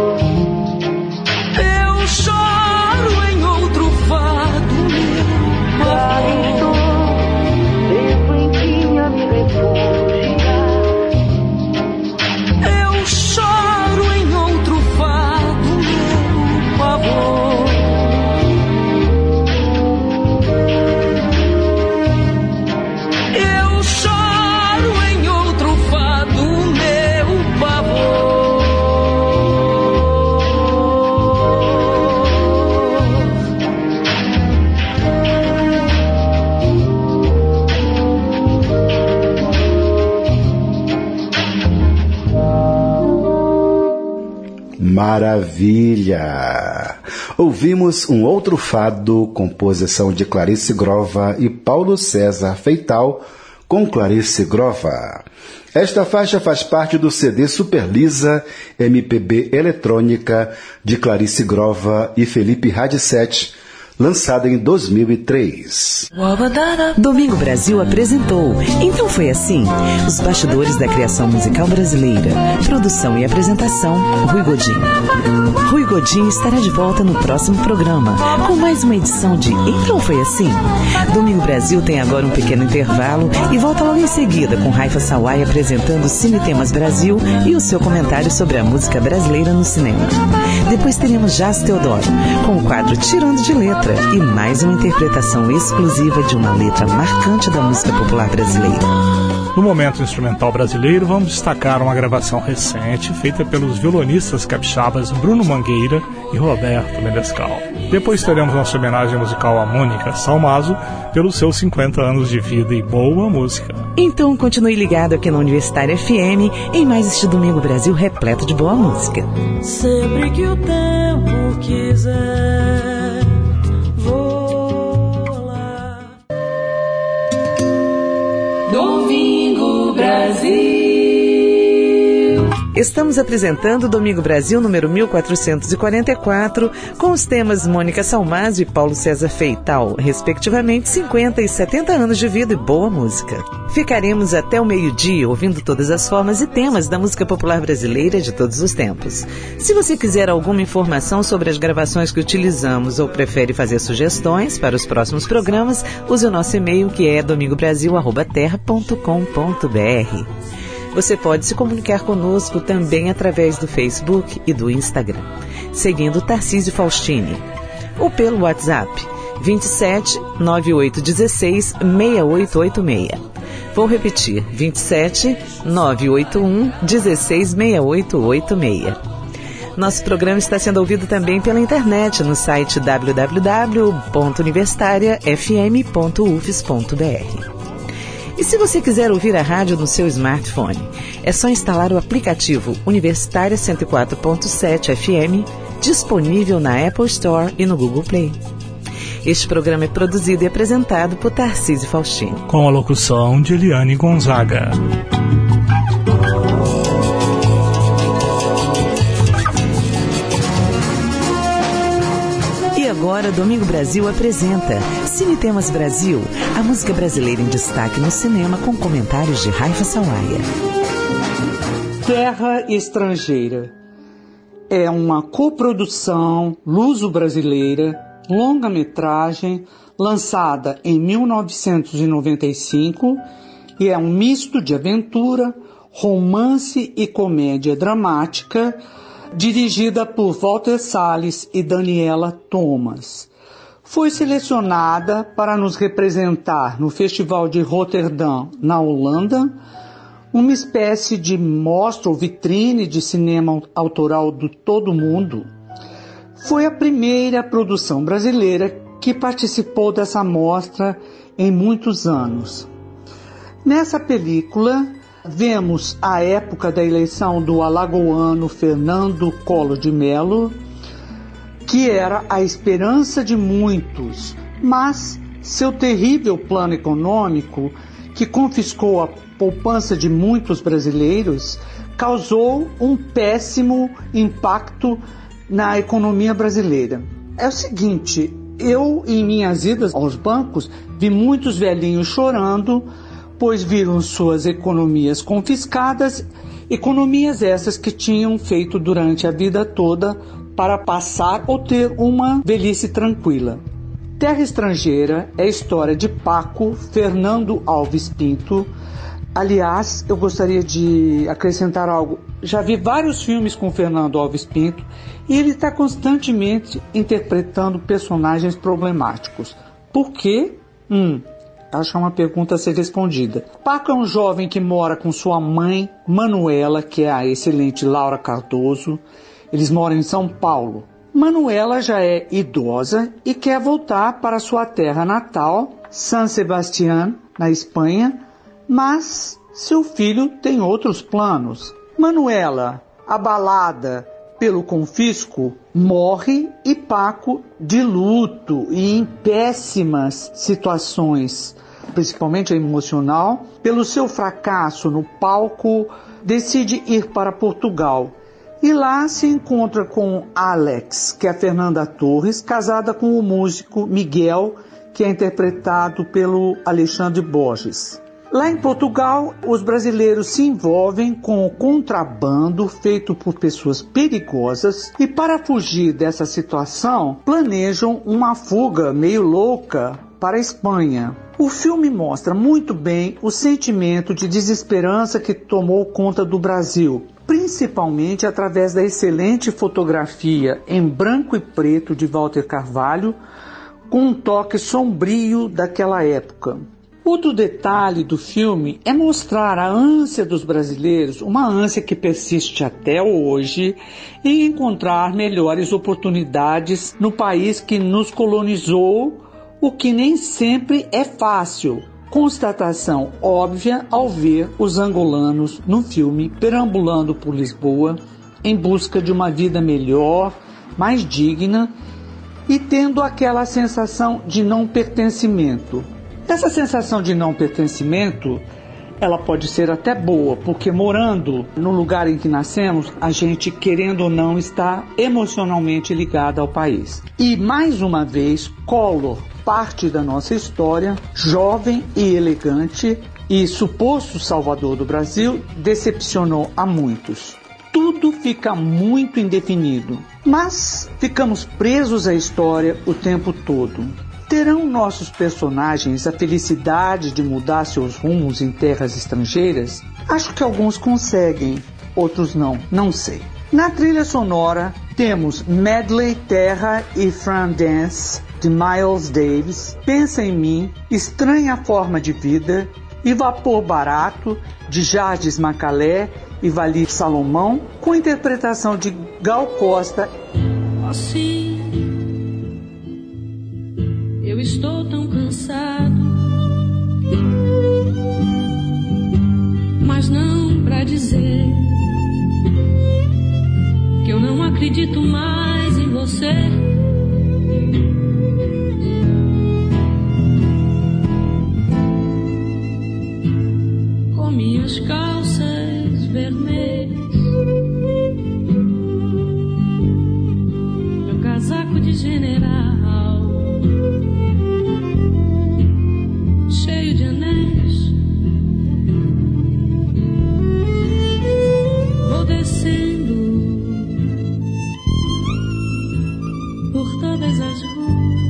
[SPEAKER 16] Eu choro em outro fado meu pavor. Dentro em ti a me refugiar, eu choro em outro fado meu pavor. Eu choro em outro fado meu pavor.
[SPEAKER 15] Maravilha! Ouvimos um outro fado, composição de Clarice Grova e Paulo César Feital, com Clarice Grova. Esta faixa faz parte do CD Superlisa MPB Eletrônica de Clarice Grova e Felipe Radicete, lançada em 2003.
[SPEAKER 2] Domingo Brasil apresentou Então Foi Assim, os bastidores da criação musical brasileira. Produção e apresentação, Rui Godinho. Rui Godinho estará de volta no próximo programa, com mais uma edição de Então Foi Assim. Domingo Brasil tem agora um pequeno intervalo e volta logo em seguida com Raifa Sawai apresentando Cine Temas Brasil e o seu comentário sobre a música brasileira no cinema. Depois teremos Jazz Teodoro, com o quadro Tirando de Letra, e mais uma interpretação exclusiva de uma letra marcante da música popular brasileira.
[SPEAKER 3] No momento instrumental brasileiro, vamos destacar uma gravação recente feita pelos violonistas capixabas Bruno Mangueira e Roberto Menescal. Depois teremos nossa homenagem musical à Mônica Salmazo pelos seus 50 anos de vida e boa música.
[SPEAKER 2] Então continue ligado aqui na Universitária FM em mais este Domingo Brasil repleto de boa música.
[SPEAKER 16] Sempre que o tempo quiser, vou lá. Domingo Brasil.
[SPEAKER 2] Estamos apresentando Domingo Brasil número 1444, com os temas Mônica Salmazo e Paulo César Feital, respectivamente 50 e 70 anos de vida e boa música. Ficaremos até o meio-dia ouvindo todas as formas e temas da música popular brasileira de todos os tempos. Se você quiser alguma informação sobre as gravações que utilizamos ou prefere fazer sugestões para os próximos programas, use o nosso e-mail, que é domingobrasil@terra.com.br. Você pode se comunicar conosco também através do Facebook e do Instagram, seguindo Tarcísio Faustini, ou pelo WhatsApp 27 9816 6886. Vou repetir, 27 981 16 6886. Nosso programa está sendo ouvido também pela internet no site www.universitariafm.ufes.br. E se você quiser ouvir a rádio no seu smartphone, é só instalar o aplicativo Universitária 104.7 FM, disponível na Apple Store e no Google Play. Este programa é produzido e apresentado por Tarcísio Faustini,
[SPEAKER 3] com a locução de Eliane Gonzaga.
[SPEAKER 2] Agora, Domingo Brasil apresenta Cine Temas Brasil, a música brasileira em destaque no cinema, com comentários de Raifa Sawaia.
[SPEAKER 18] Terra Estrangeira é uma coprodução luso-brasileira, longa-metragem, lançada em 1995 e é um misto de aventura, romance e comédia dramática, dirigida por Walter Salles e Daniela Thomas. Foi selecionada para nos representar no Festival de Rotterdam, na Holanda, uma espécie de mostra ou vitrine de cinema autoral do todo mundo. Foi a primeira produção brasileira que participou dessa mostra em muitos anos. Nessa película, vemos a época da eleição do alagoano Fernando Collor de Mello, que era a esperança de muitos, mas seu terrível plano econômico, que confiscou a poupança de muitos brasileiros, causou um péssimo impacto na economia brasileira. É o seguinte, eu, em minhas idas aos bancos, vi muitos velhinhos chorando, pois viram suas economias confiscadas, economias essas que tinham feito durante a vida toda para passar ou ter uma velhice tranquila. Terra Estrangeira é a história de Paco Fernando Alves Pinto. Aliás, eu gostaria de acrescentar algo. Já vi vários filmes com Fernando Alves Pinto e ele está constantemente interpretando personagens problemáticos. Por quê? Acho que é uma pergunta a ser respondida. Paco é um jovem que mora com sua mãe, Manuela, que é a excelente Laura Cardoso. Eles moram em São Paulo. Manuela já é idosa e quer voltar para sua terra natal, San Sebastián, na Espanha, mas seu filho tem outros planos. Manuela, abalada pelo confisco, morre e Paco, de luto e em péssimas situações, principalmente a emocional, pelo seu fracasso no palco, decide ir para Portugal. E lá se encontra com Alex, que é a Fernanda Torres, casada com o músico Miguel, que é interpretado pelo Alexandre Borges. Lá em Portugal, os brasileiros se envolvem com o contrabando feito por pessoas perigosas e, para fugir dessa situação, planejam uma fuga meio louca para a Espanha. O filme mostra muito bem o sentimento de desesperança que tomou conta do Brasil, principalmente através da excelente fotografia em branco e preto de Walter Carvalho, com um toque sombrio daquela época. Outro detalhe do filme é mostrar a ânsia dos brasileiros, uma ânsia que persiste até hoje, em encontrar melhores oportunidades no país que nos colonizou, o que nem sempre é fácil. Constatação óbvia ao ver os angolanos no filme perambulando por Lisboa em busca de uma vida melhor, mais digna e tendo aquela sensação de não pertencimento. Essa sensação de não pertencimento ela pode ser até boa, porque morando no lugar em que nascemos, a gente, querendo ou não, está emocionalmente ligada ao país. E, mais uma vez, Collor, parte da nossa história, jovem e elegante e suposto salvador do Brasil, decepcionou a muitos. Tudo fica muito indefinido, mas ficamos presos à história o tempo todo. Terão nossos personagens a felicidade de mudar seus rumos em terras estrangeiras? Acho que alguns conseguem, outros não sei. Na trilha sonora temos Medley, Terra e Fran Dance, de Miles Davis, Pensa em Mim, Estranha Forma de Vida e Vapor Barato, de Jardim Macalé e Vali Salomão, com interpretação de Gal Costa.
[SPEAKER 16] Assim, eu estou tão cansado, mas não pra dizer que eu não acredito mais em você. Com minhas calças vermelhas, meu casaco de general, cheio de anéis, vou descendo por todas as ruas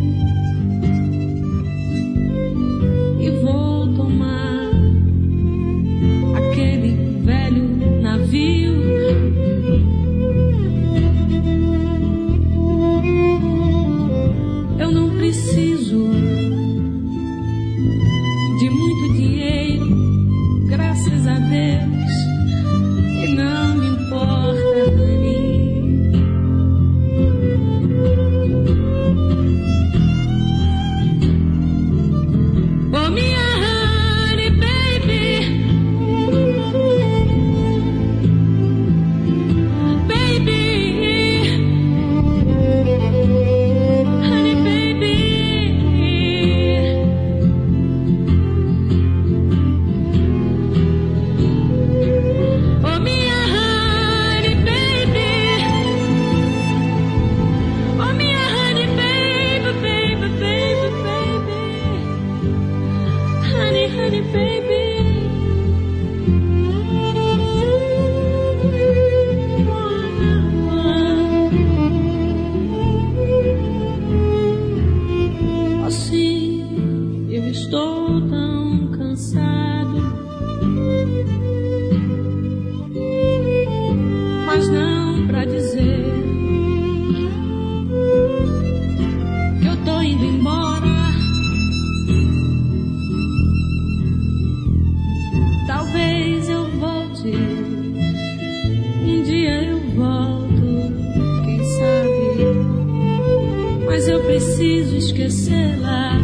[SPEAKER 16] e vou tomar aquele velho navio. Eu não preciso de muito dinheiro, graças a Deus, e não me importa, honey. Oh, minha honey baby, baby, honey baby. Oh, minha honey baby, oh, minha honey baby, baby, baby, baby, honey, honey baby. Assim, eu estou tão cansado, mas não pra dizer que eu tô indo embora. Talvez eu volte, um dia eu volto, quem sabe, mas eu preciso esquecê-la.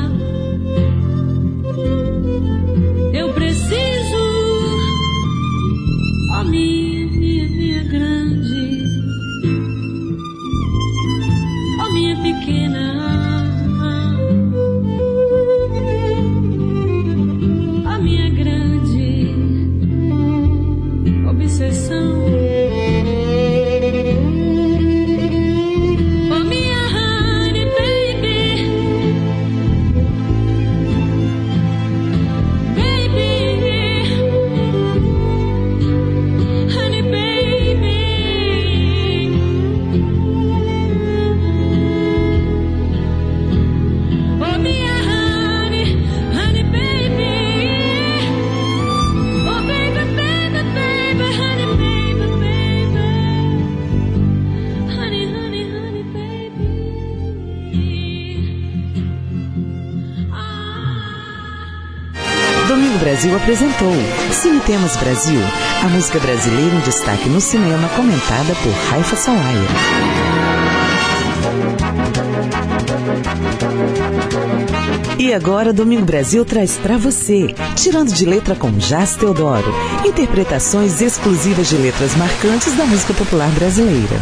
[SPEAKER 16] Eu preciso, ó minha grande, ó minha pequena, ó minha grande obsessão. Oh, minha honey baby, baby, honey baby. Oh, minha honey baby, oh baby, baby, baby, honey baby, baby, honey, honey, honey baby.
[SPEAKER 2] Domingo Brasil apresentou Cine Temas Brasil, a música brasileira em destaque no cinema, comentada por Raifa Salaya. E agora Domingo Brasil traz pra você Tirando de Letra com Jazz Teodoro, interpretações exclusivas de letras marcantes da música popular brasileira.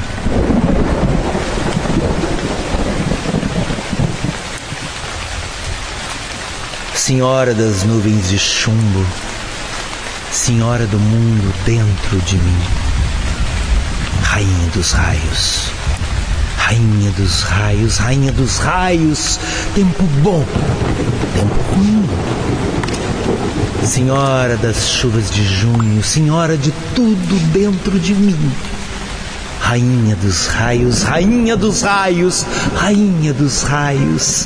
[SPEAKER 19] Senhora das nuvens de chumbo, Senhora do mundo dentro de mim, rainha dos raios, rainha dos raios, rainha dos raios, tempo bom, tempo ruim. Senhora das chuvas de junho, senhora de tudo dentro de mim, rainha dos raios, rainha dos raios, rainha dos raios,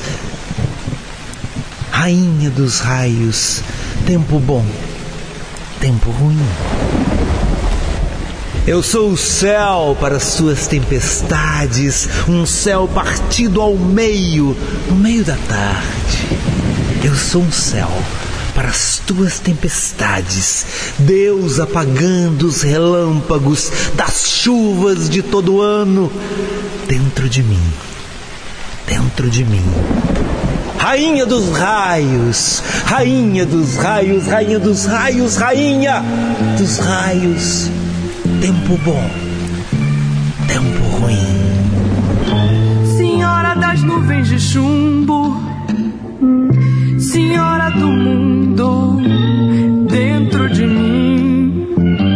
[SPEAKER 19] rainha dos raios, tempo bom, tempo ruim. Eu sou o céu para as suas tempestades, um céu partido ao meio, no meio da tarde. Eu sou um céu para as tuas tempestades, Deus apagando os relâmpagos das chuvas de todo ano, dentro de mim, dentro de mim. Rainha dos raios, rainha dos raios, rainha dos raios, rainha dos raios, tempo bom, tempo ruim.
[SPEAKER 16] Senhora das nuvens de chumbo, senhora do mundo dentro de mim,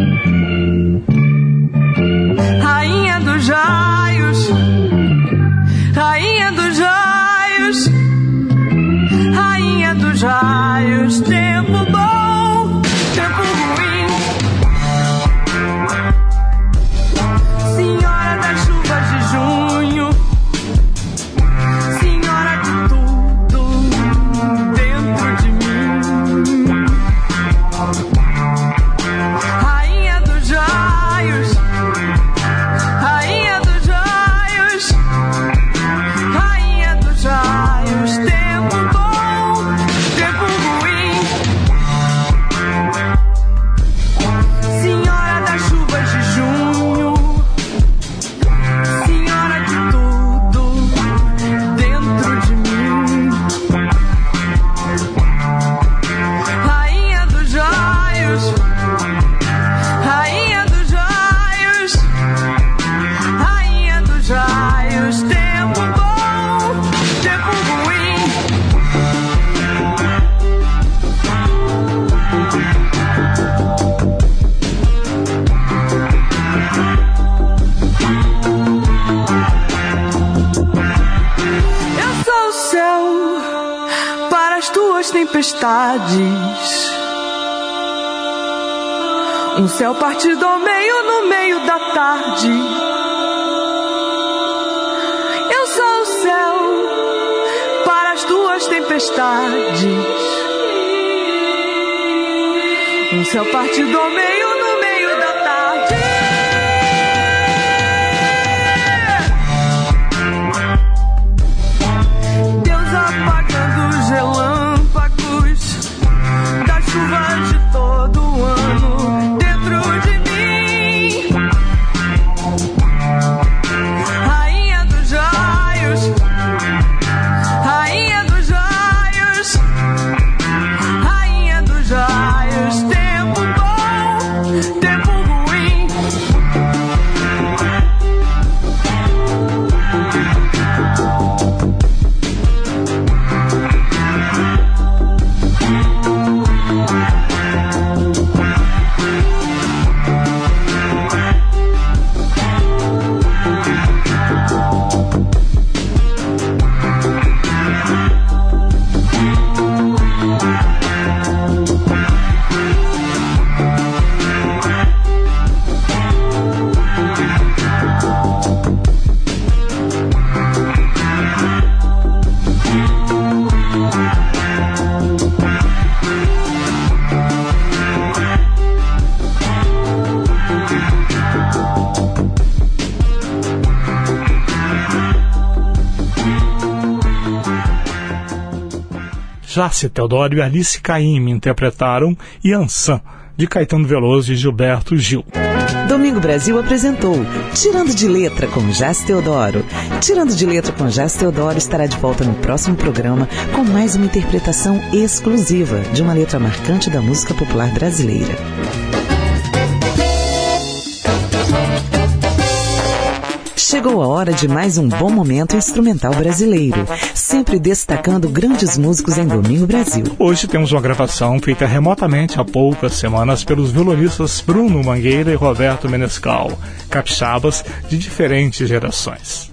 [SPEAKER 16] rainha dos raios, rainha dos raios, rainha dos raios, tempo bom, tempo ruim. Senhora das chuvas de junho, senhora de tudo dentro de mim, rainha dos raios, rainha dos raios, rainha dos raios, tempo bom, tempo ruim. Senhora das chuvas de junho, senhora de tudo dentro de mim, rainha dos raios, rainha dos raios, rainha dos raios, tempo bom, tempo ruim. Eu sou o céu para as tuas tempestades, um céu partido ao meio no meio da tarde. Eu sou o céu para as tuas tempestades, um céu partido ao meio no meio da tarde. Deus apagando os relâmpagos das chuvas de todo ano dentro de mim, rainha dos raios, rainha dos raios, rainha dos raios, tempo bom, tempo ruim.
[SPEAKER 3] Jácia Teodoro e Alice Caymmi interpretaram Yansan, de Caetano Veloso e Gilberto Gil.
[SPEAKER 2] Domingo Brasil apresentou Tirando de Letra com Jácia Teodoro. Tirando de Letra com Jácia Teodoro estará de volta no próximo programa com mais uma interpretação exclusiva de uma letra marcante da música popular brasileira. Chegou a hora de mais um bom momento instrumental brasileiro, sempre destacando grandes músicos em Domingo Brasil.
[SPEAKER 3] Hoje temos uma gravação feita remotamente há poucas semanas pelos violonistas Bruno Mangueira e Roberto Menescal, capixabas de diferentes gerações.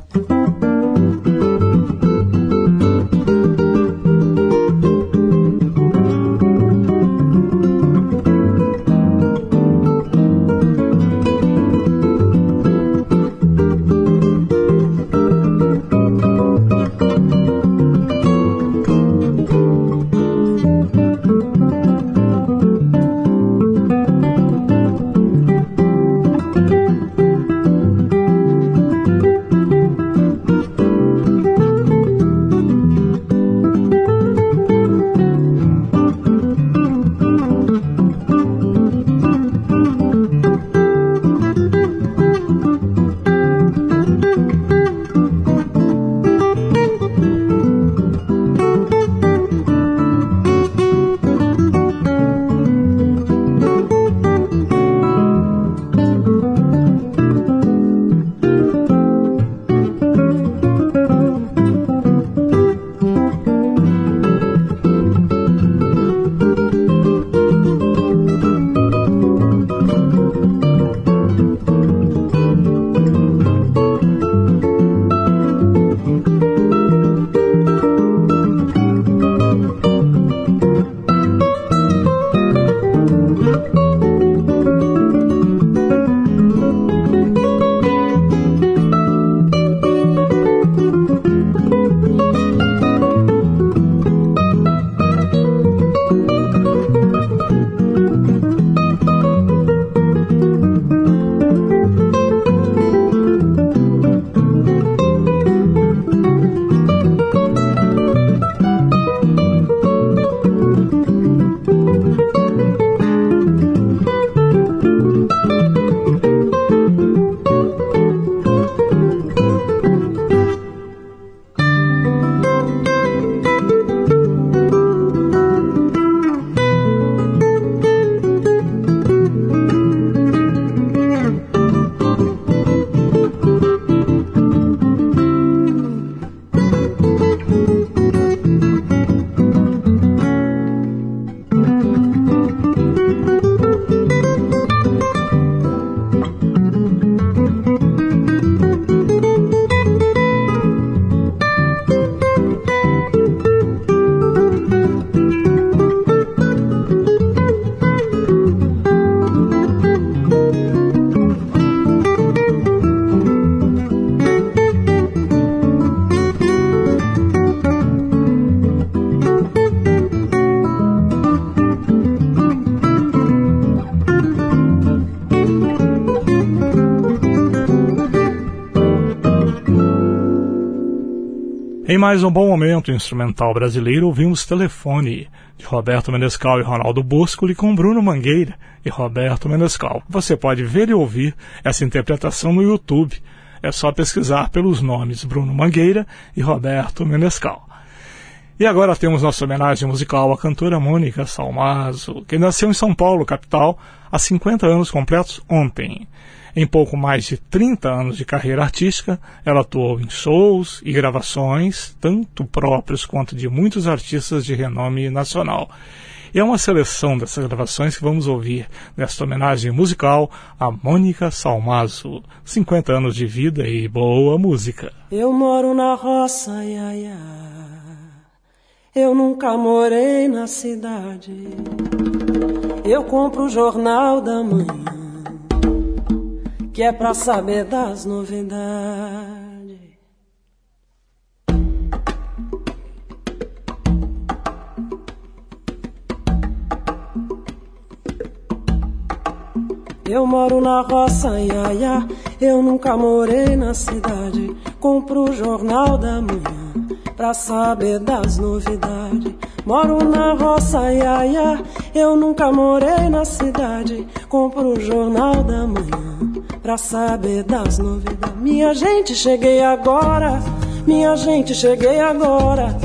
[SPEAKER 3] Em mais um bom momento instrumental brasileiro, ouvimos Telefone, de Roberto Menescal e Ronaldo Boscoli, com Bruno Mangueira e Roberto Menescal. Você pode ver e ouvir essa interpretação no YouTube. É só pesquisar pelos nomes Bruno Mangueira e Roberto Menescal. E agora temos nossa homenagem musical à cantora Mônica Salmazo, que nasceu em São Paulo, capital, há 50 anos completos ontem. Em pouco mais de 30 anos de carreira artística, ela atuou em shows e gravações, tanto próprios quanto de muitos artistas de renome nacional. E é uma seleção dessas gravações que vamos ouvir nesta homenagem musical a Mônica Salmazo. 50 anos de vida e boa música.
[SPEAKER 20] Eu moro na roça, iaia. Eu nunca morei na cidade. Eu compro o jornal da manhã, que é pra saber das novidades. Eu moro na roça, iaia. Eu nunca morei na cidade. Compro o jornal da manhã pra saber das novidades. Moro na roça, iaia. Eu nunca morei na cidade. Compro o jornal da manhã pra saber das novidades. Minha gente, cheguei agora. Minha gente, cheguei agora.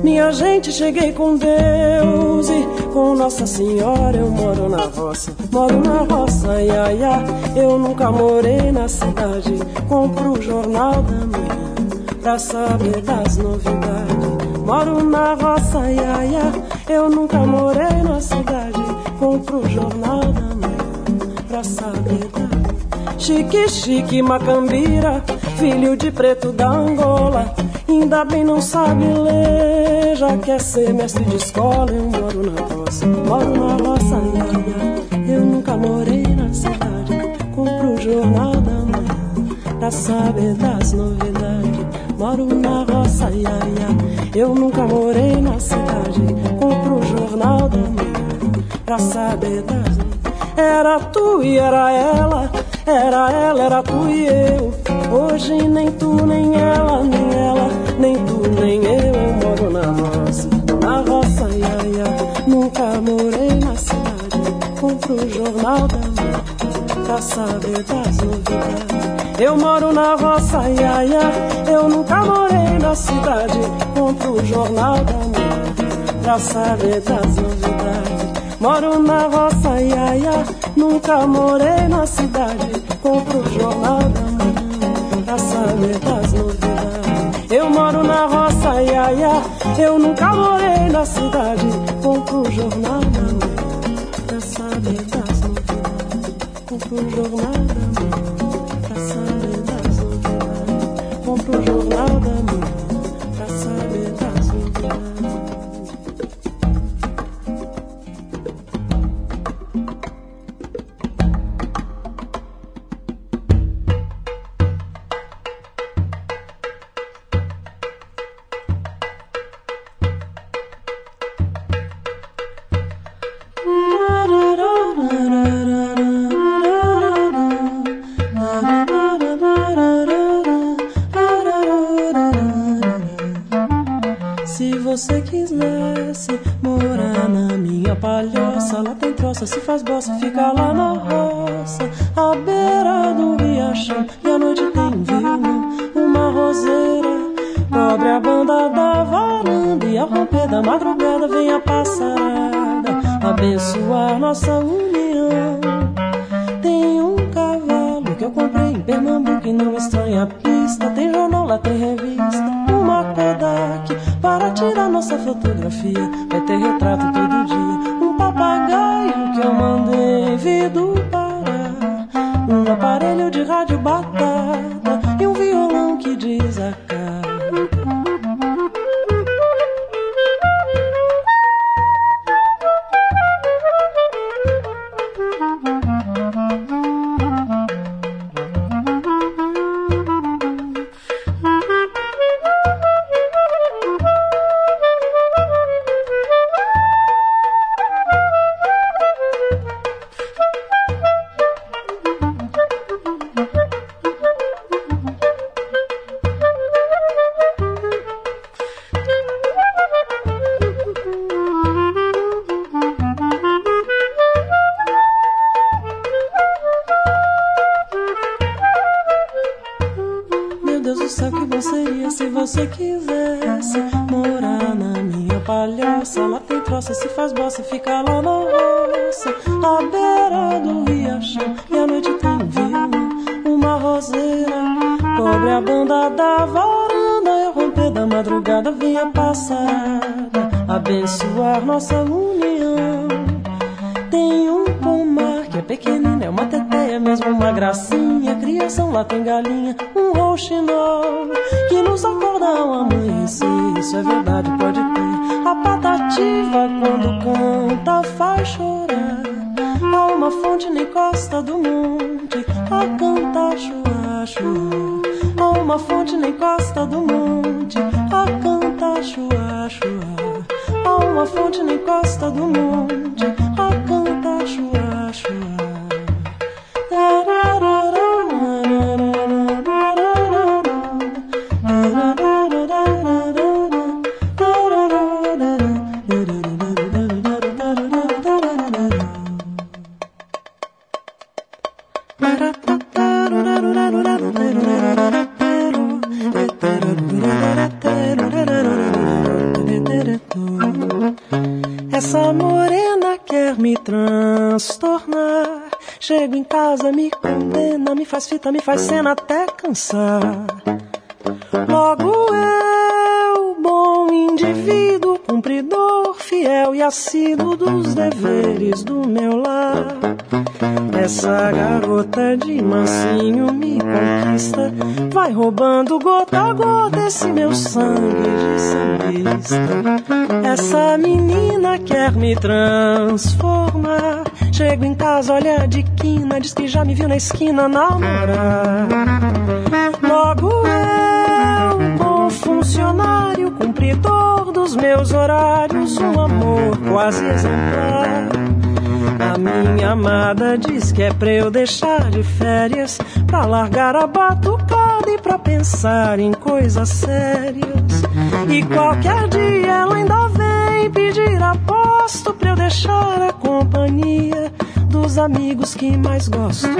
[SPEAKER 20] Minha gente, cheguei com Deus e com Nossa Senhora. Eu moro na roça, ia, ia. Eu nunca morei na cidade. Compro o jornal da manhã pra saber das novidades. Moro na roça, ia, ia. Eu nunca morei na cidade. Compro o jornal da manhã pra saber das... Chique, chique, macambira, filho de preto da Angola. Ainda bem não sabe ler, já quer ser mestre de escola. Eu moro na roça, ia, ia. Eu nunca morei na cidade. Compro o jornal da manhã pra saber das novidades. Moro na roça, ia, ia. Eu nunca morei na cidade. Compro o jornal da manhã pra saber das novidades. Era tu e era ela, era tu e eu. Hoje nem tu, nem ela, nem tu, nem eu. Eu moro na roça, ia, ia. Nunca morei na cidade. Compro o jornal da manhã pra saber das novidades. Eu moro na roça, ia, ia. Eu nunca morei na cidade. Compro o jornal da manhã pra saber das novidades. Moro na roça, ia, ia. Nunca morei na cidade. Compro o jornal da manhã pra saber das novidades. Eu moro na roça, ia, ia. Eu nunca morei na cidade. Compro o jornal da manhã pra saber das novidades. Compro o jornal da manhã pra saber das novidades. Compro o jornal da manhã pra saber das novidades. você quisesse morar na minha palhoça, lá tem troça, se faz bossa, fica lá na roça, à beira do riachão, e à noite tem um violão, uma roseira, cobre a banda da varanda, e ao romper da madrugada vem a passarada, abençoar nossa união. Tem um cavalo que eu comprei em Pernambuco e não estranha a pista, tem jornal, lá tem revista, uma Kodak para tirar nossa fotografia, vai ter retrato todo dia, um papagaio que eu mandei vir do Pará, um aparelho de rádio batata e um violão que diz a cara. Se quisesse morar na minha palhoça, lá tem troça, se faz bossa, fica lá na roça, à beira do riachão, e à noite tem um violão, uma roseira, cobre a banda da varanda, e ao romper da madrugada vem a passarada, abençoar nossa união. Tem um pomar que é pequenino, é uma teteia, mesmo uma gracinha, criação, lá tem galinha, um rouxinol que nos acorda ao amanhecer, isso é verdade, pode ter. A patativa quando canta faz chorar, há uma fonte na encosta do monte a cantar chua, chua. Há uma fonte na encosta do monte a cantar chua, chua. Há uma fonte na encosta do monte a cantar chua, chua. Chego em casa, me condena, me faz fita, me faz cena até cansar. Logo eu, bom indivíduo, cumpridor, fiel e assíduo dos deveres do meu lar. Essa garota de mansinho me conquista, vai roubando gota a gota esse meu sangue de sambista. Essa menina quer me transformar. Chego em casa, olha de quina, diz que já me viu na esquina namorar. Logo eu, bom funcionário, cumpridor dos meus horários, um amor quase exemplar. A minha amada diz que é pra eu deixar de férias, pra largar a batucada e pra pensar em coisas sérias. E qualquer dia ela ainda vem pedir aposto pra eu deixar a companhia dos amigos que mais gosto.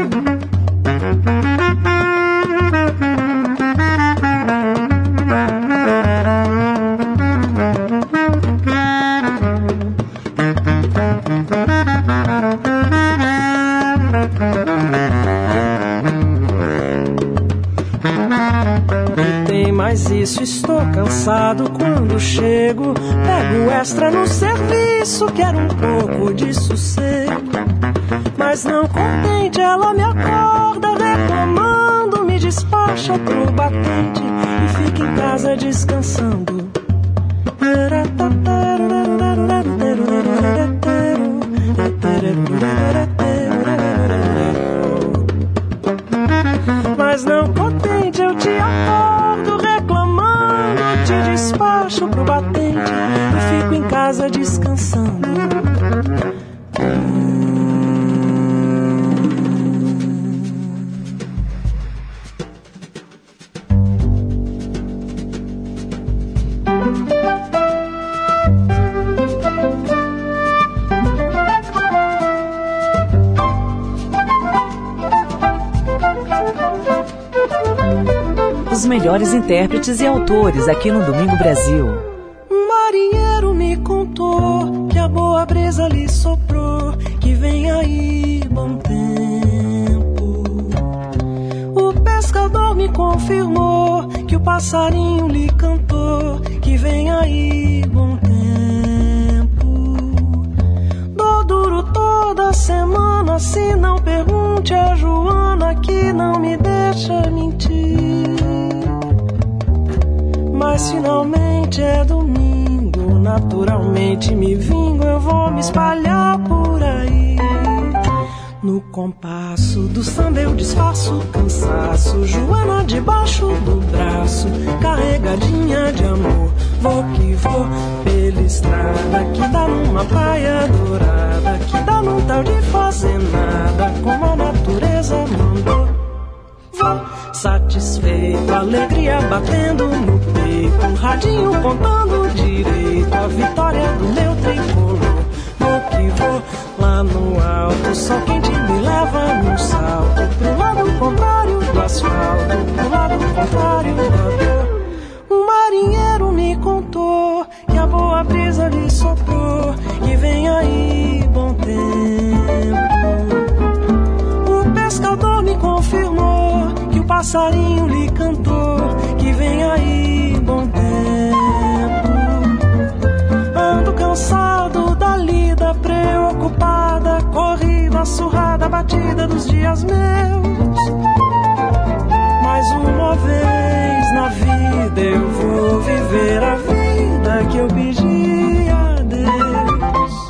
[SPEAKER 20] E tem mais isso, estou cansado quando chego, pego extra no serviço, quero um pouco de sossego. Mas não contente, ela me acorda reclamando, me despacha pro batente e fica em casa descansando. Mas não contente, eu te acordo reclamando, te despacho pro batente e fico em casa descansando.
[SPEAKER 2] Os melhores intérpretes e autores aqui no Domingo Brasil.
[SPEAKER 20] Marinheiro me contou que a boa brisa lhe soprou, que vem aí bom tempo. O pescador me confirmou que o passarinho lhe cantou, que vem aí bom tempo. Dou duro toda semana, se não pergunte a Joana que não me deixa mentir. Mas finalmente é domingo, naturalmente me vingo, eu vou me espalhar por aí. No compasso do samba eu disfarço o cansaço, Joana debaixo do braço, carregadinha de amor. Vou que vou pela estrada que dá numa praia dourada, que dá num tal de fazenda, como a natureza mandou. Vou satisfeito, alegria batendo no peito, radinho contando direito a vitória do meu tricolor. Vou que vou lá no alto, sol quente me leva num salto, pro lado contrário do asfalto, pro lado contrário da dor. Um marinheiro me contou que a boa brisa lhe soprou, que vem aí bom tempo. O pescador me confirmou que o passarinho lhe cantou, que vem aí bom tempo. Ando cansado da lida, preocupada, corrida, surrada, batida dos dias meus. Mais uma vez na vida eu vou viver a vida que eu pedi a Deus.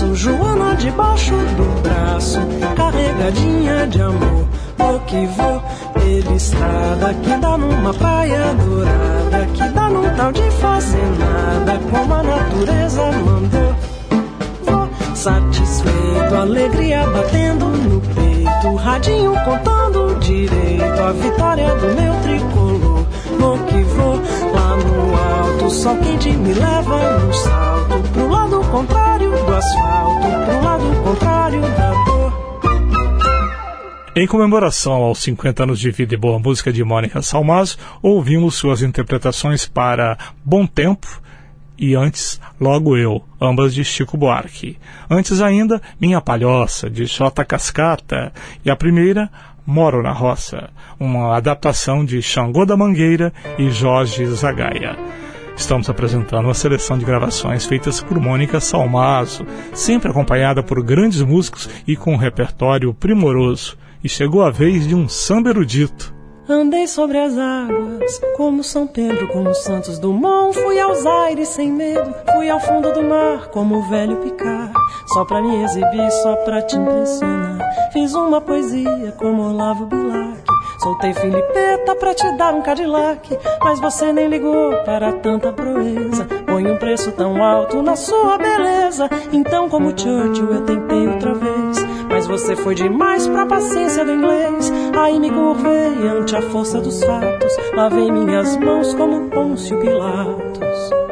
[SPEAKER 20] passo, Joana debaixo do braço, carregadinha de amor. Vou que vou pela estrada que dá numa praia dourada, que dá num tal de fazendada, como a natureza mandou. Vou satisfeito, alegria batendo no peito, radinho contando direito a vitória do meu tricolor. Vou que vou lá no alto, sol quente me leva no salto, pro lado contrário do asfalto, pro lado contrário da dor.
[SPEAKER 3] Em comemoração aos 50 anos de vida e boa música de Mônica Salmazo, ouvimos suas interpretações para Bom Tempo e antes Logo Eu, ambas de Chico Buarque. Antes ainda, Minha Palhoça, de Jota Cascata, e a primeira, Moro na Roça, uma adaptação de Xangô da Mangueira e Jorge Zagaia. Estamos apresentando uma seleção de gravações feitas por Mônica Salmazo, sempre acompanhada por grandes músicos e com um repertório primoroso. E chegou a vez de um samba erudito.
[SPEAKER 20] Andei sobre as águas, como São Pedro, como Santos Dumont. Fui aos aires sem medo, fui ao fundo do mar, como o velho Picard. Só pra me exibir, só pra te impressionar. Fiz uma poesia como Olavo Bilac. Soltei Filipeta pra te dar um Cadillac, mas você nem ligou para tanta proeza. Põe um preço tão alto na sua beleza. Então, como Churchill, eu tentei outra vez, mas você foi demais pra paciência do inglês. Aí me curvei ante a força dos fatos, lavei minhas mãos como Pôncio Pilatos.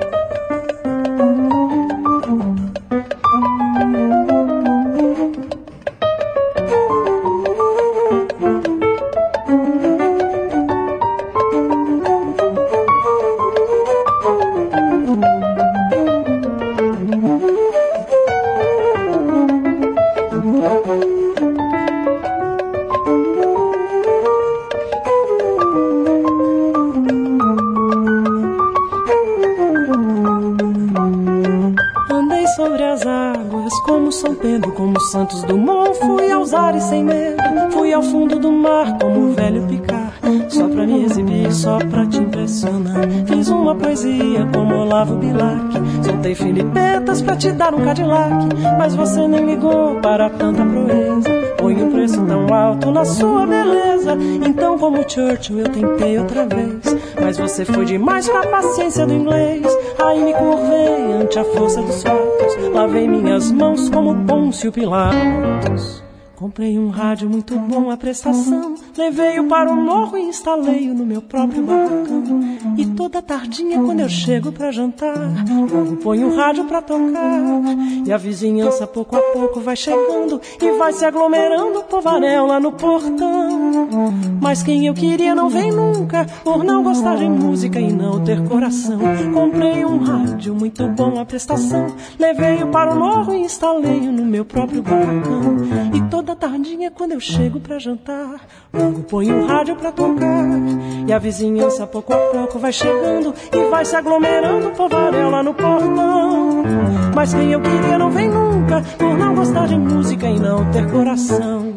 [SPEAKER 20] Como Santos Dumont, fui aos ares sem medo, fui ao fundo do mar como o velho Picard. Só pra me exibir, só pra te impressionar. Fiz uma poesia como Olavo Bilac. Soltei Filipetas pra te dar um Cadillac, mas você nem ligou para tanta proeza. Põe um preço tão alto na sua beleza. Então, como Churchill, eu tentei outra vez, mas você foi demais pra paciência do inglês. Aí me curvei ante a força dos fatos, lavei minhas mãos como Pôncio Pilatos. Comprei um rádio muito bom a prestação, levei-o para o morro e instalei-o no meu próprio barracão. E toda tardinha quando eu chego pra jantar, logo ponho o rádio pra tocar. E a vizinhança pouco a pouco vai chegando e vai se aglomerando, povaréu lá no portão. Mas quem eu queria não vem nunca, por não gostar de música e não ter coração. Comprei um rádio muito bom a prestação, levei-o para o morro e instalei-o no meu próprio barracão. E toda tardinha quando eu chego pra jantar, logo ponho o rádio pra tocar. E a vizinhança pouco a pouco vai chegando e vai se aglomerando, povaréu lá no portão. Mas quem eu queria não vem nunca, por não gostar de música e não ter coração.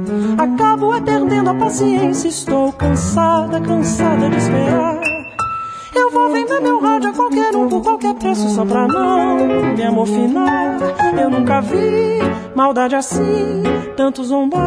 [SPEAKER 20] Acabo perdendo a paciência, estou cansada, cansada de esperar. Eu vou vender meu rádio a qualquer um por qualquer preço, só pra não me amofinar. Eu nunca vi maldade assim, tanto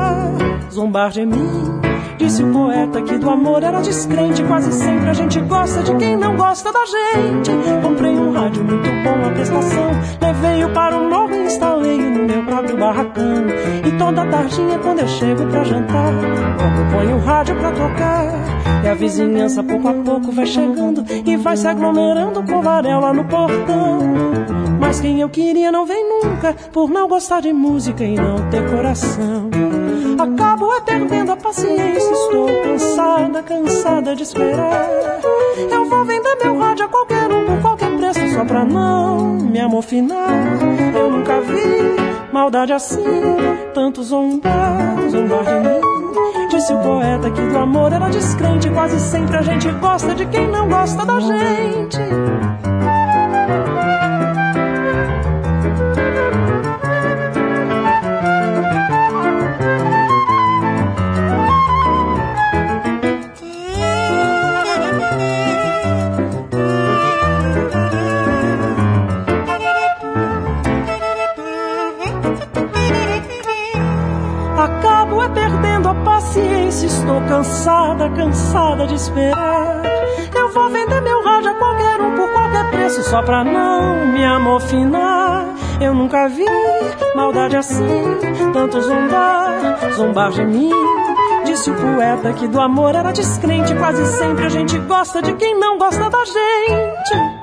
[SPEAKER 20] zombar de mim. Disse o poeta que do amor era descrente, quase sempre a gente gosta de quem não gosta da gente. Comprei um rádio muito bom a prestação, levei-o para o morro e instalei-o no meu próprio barracão. E toda tardinha quando eu chego pra jantar, logo ponho o rádio pra tocar. E a vizinhança pouco a pouco vai chegando e vai se aglomerando, povaréu lá no portão. Mas quem eu queria não vem nunca, por não gostar de música e não ter coração. Acabo perdendo a paciência, estou cansada, cansada de esperar. Eu vou vender meu rádio a qualquer um por qualquer preço, só pra não me amofinar. Eu nunca vi maldade assim, tanto zombar de mim. Disse o poeta que do amor era descrente, quase sempre a gente gosta de quem não gosta da gente. Acabo é perdendo a paciência, estou cansada, cansada de esperar. Eu vou vender meu rádio a qualquer um por qualquer preço, só pra não me amofinar. Eu nunca vi maldade assim, tanto zombar de mim. Disse o poeta que do amor era descrente, quase sempre a gente gosta de quem não gosta da gente.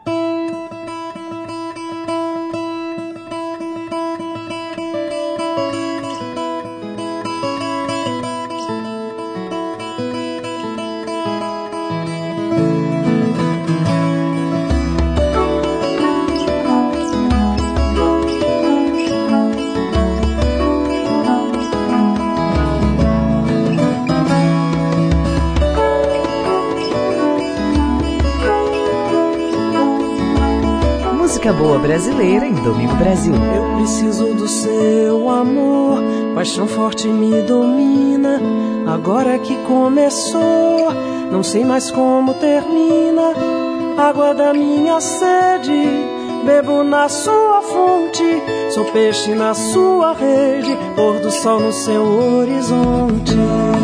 [SPEAKER 2] Música boa brasileira em Domingo Brasil.
[SPEAKER 20] Eu preciso do seu amor, paixão forte me domina. Agora que começou, não sei mais como termina. Água da minha sede, bebo na sua fonte. Sou peixe na sua rede, pôr do sol no seu horizonte.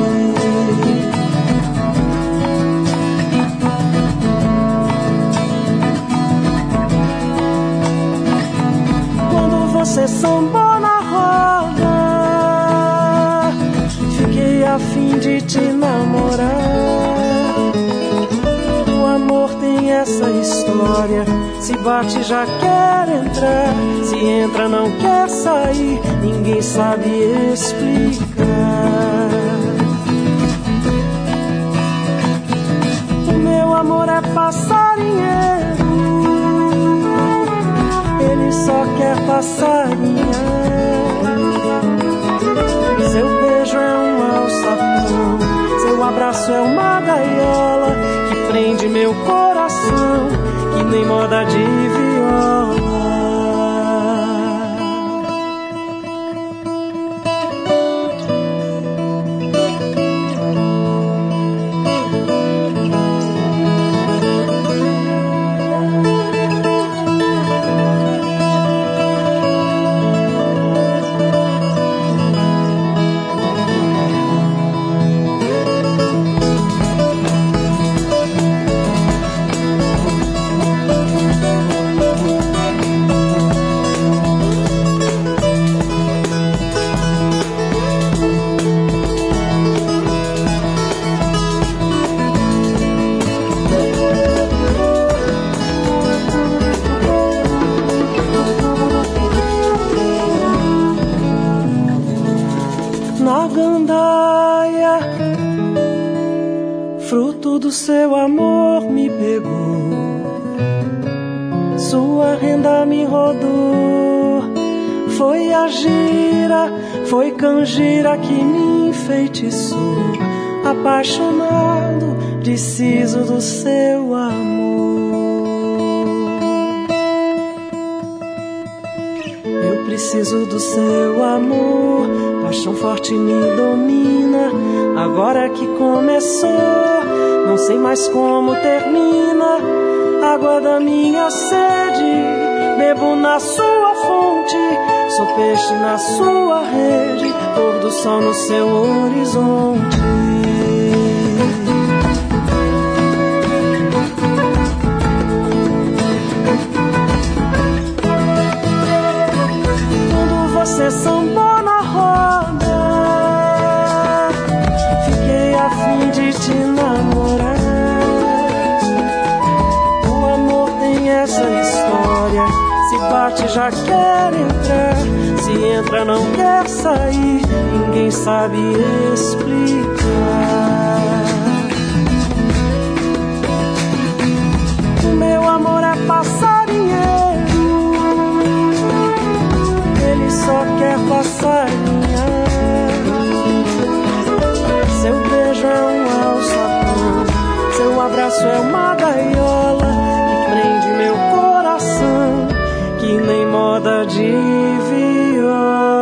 [SPEAKER 20] Você sambou na roda, fiquei a fim de te namorar. O amor tem essa história, se bate já quer entrar, se entra não quer sair, ninguém sabe explicar. O meu amor é passarinheiro, ele só quer passarinhar. Seu beijo é um alçapão, seu abraço é uma gaiola que prende meu coração, que nem moda de viola. Do seu amor me pegou, sua renda me rodou. Foi a gira, foi canjira que me enfeitiçou. Apaixonado, preciso do seu amor. Eu preciso do seu amor, paixão forte me domina. Agora que começou, não sei mais como termina. Água da minha sede, bebo na sua fonte. Sou peixe na sua rede, pôr do sol no seu horizonte. Quando você sambou na roda, fiquei a fim de te namorar. O amor tem essa história, se bate já quer entrar, se entra não quer sair, ninguém sabe explicar. O meu amor é passarinheiro, ele só quer passarinhar. Seu beijo é um alçapão, seu abraço é uma gaiola que prende meu coração, que nem moda de viola.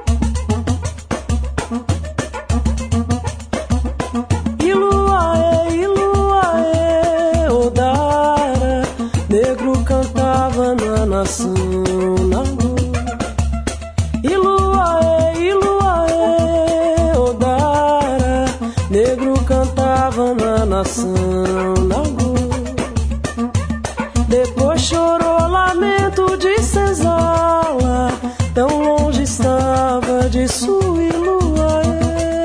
[SPEAKER 20] E lua, ei, nação Nagô. Depois chorou lamento de senzala, tão longe estava de sua Iluaê.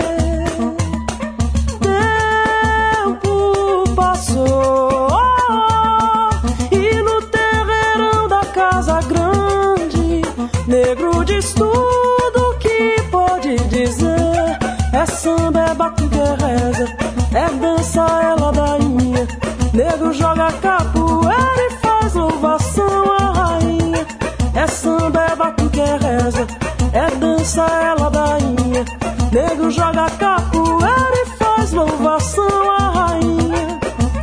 [SPEAKER 20] Tempo passou e no terreirão da casa grande, negro diz tudo que pode dizer. É samba, é batuque, é reza, é dança, é ladainha. Negro joga capoeira e faz louvação à rainha. É samba, é batuque, é reza, é dança, é ladainha. Negro joga capoeira e faz louvação à rainha.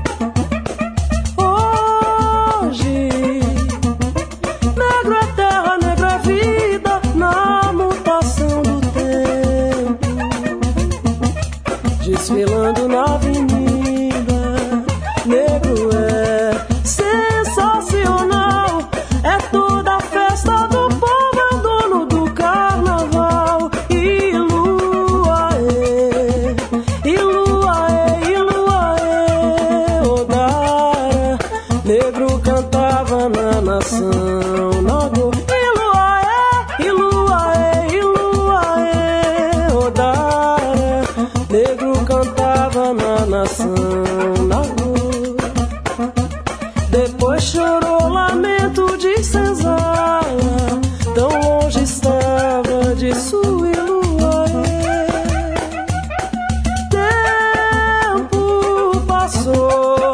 [SPEAKER 20] Hoje, negro é terra, negro é vida, na mutação do tempo, desfilando na avenida. Negro é sensacional, é toda a festa do povo, é o dono do carnaval. Iluaê, Iluaê, Iluaê, Odara, negro cantava na nação Nagô. Iluaê, Iluaê, Iluaê, Odara, negro cantava na nação Nagô. Depois chorou lamento de senzala, tão longe estava de sua Iluaê. Tempo passou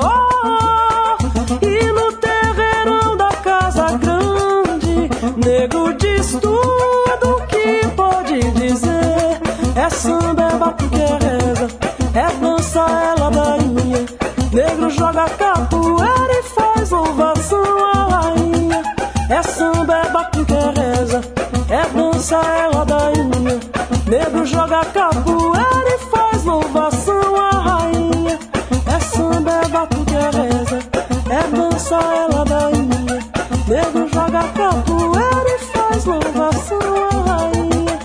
[SPEAKER 20] e no terreirão da casa grande, negro diz tudo que pode dizer. É samba, é batuque, é reza, é dança, é ladainha. Negro joga capoeira e faz louvação à rainha. É samba, é batuque, é reza, é dança, é ladainha. Negro joga capoeira e faz louvação à rainha. É samba, é batuque, é reza, é dança, é ladainha. Negro joga capoeira e faz louvação à rainha.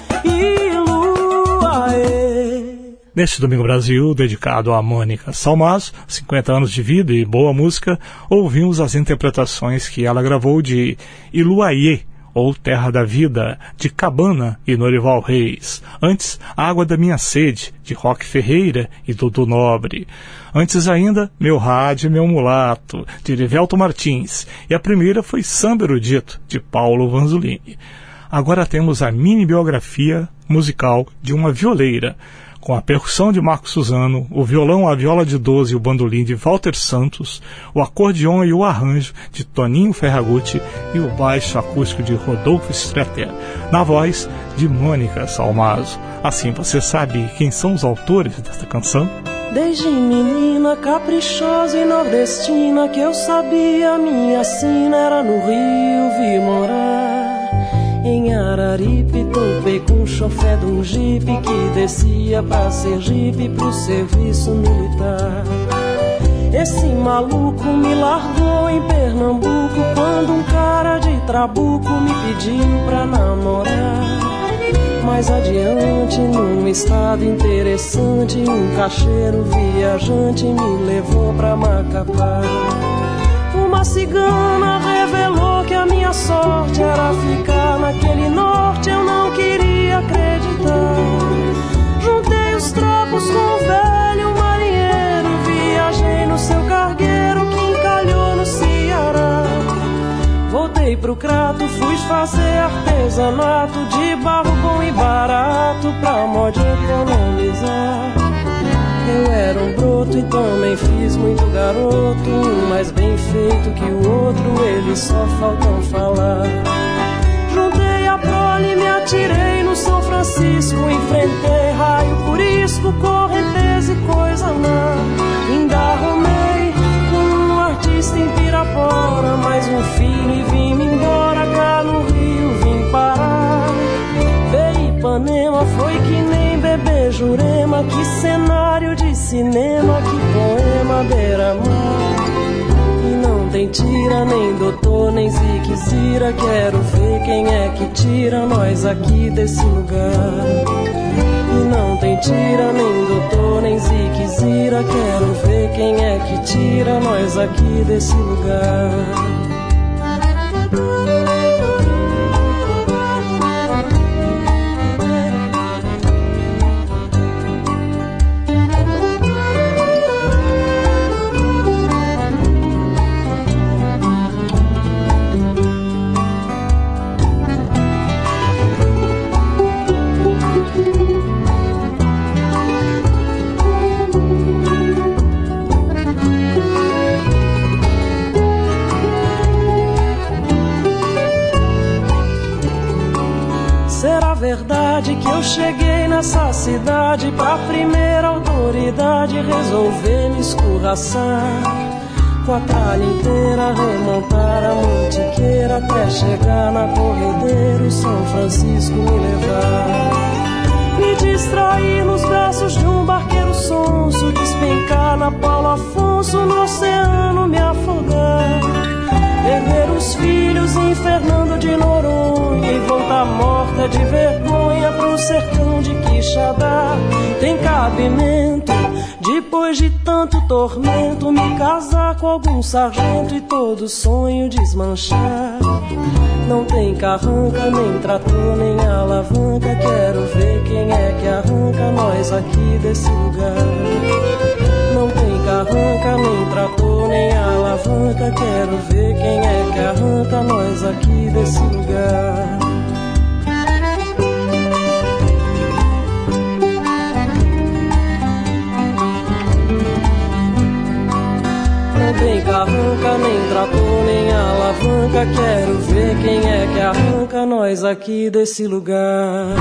[SPEAKER 20] Iluaê.
[SPEAKER 3] Neste Domingo Brasil, dedicado a Mônica Salmazo, 50 anos de vida e boa música, ouvimos as interpretações que ela gravou de Iluaê, ou Terra da Vida, de Cabana e Norival Reis. Antes, Água da Minha Sede, de Roque Ferreira e Dudu Nobre. Antes ainda, Meu Rádio e Meu Mulato, de Erivelto Martins. E a primeira foi Samba Erudito, de Paulo Vanzolini. Agora temos a mini biografia musical de uma violeira, com a percussão de Marco Suzano, o violão, a viola de 12 e o bandolim de Walter Santos, o acordeon e o arranjo de Toninho Ferragutti e o baixo acústico de Rodolfo Stretter, na voz de Mônica Salmazo. Assim você sabe quem são os autores desta canção?
[SPEAKER 20] Desde menina caprichosa e nordestina, que eu sabia minha sina era no Rio, vi morar. Em Araripe topei com um chofé de um jipe que descia pra Sergipe pro serviço militar. Esse maluco me largou em Pernambuco quando um cara de trabuco me pediu pra namorar. Mais adiante, num estado interessante, um cacheiro viajante me levou pra Macapá. Uma cigana revelou que a minha sorte era ficar naquele norte, eu não queria acreditar. Juntei os trapos com o velho marinheiro, viajei no seu cargueiro que encalhou no Ceará. Voltei pro Crato, fui fazer artesanato de barro bom e barato pra modo de economizar. Eu era um broto e também fiz muito garoto, um mais bem feito que o outro, eles só faltam falar. Juntei a prole, me atirei no São Francisco, enfrentei raio, purisco, correnteza e coisa má. Ainda arrumei com um artista em Pirapora, mais um filho e vim-me embora, cá no Rio vim parar. Veio Ipanema, foi que nem bebê Jurema, que cenário de cinema, que poema beira-mar. E não tem tira, nem doutor, nem ziquezira, quero ver quem é que tira nós aqui desse lugar. E não tem tira, nem doutor, nem ziquezira. Quero ver quem é que tira nós aqui desse lugar. Verdade que eu cheguei nessa cidade pra primeira autoridade resolver me escorraçar. Com a tralha inteira remontar a Mantiqueira até chegar na Corredeira e São Francisco me levar. Me distrair nos braços de um barqueiro sonso, despencar na Paulo Afonso, no oceano me afogar. Perder os filhos em Fernando de Noronha e voltar morta de vergonha pro sertão de Quixadá. Tem cabimento, depois de tanto tormento, me casar com algum sargento e todo sonho desmanchar. Não tem carranca, nem trator, nem alavanca. Quero ver quem é que arranca nós aqui desse lugar. Não tem carranca, nem trator, nem alavanca. Quero ver quem é que arranca nós aqui desse lugar. Não tem carranca, nem trator, nem alavanca. Quero ver quem é que arranca nós aqui desse lugar.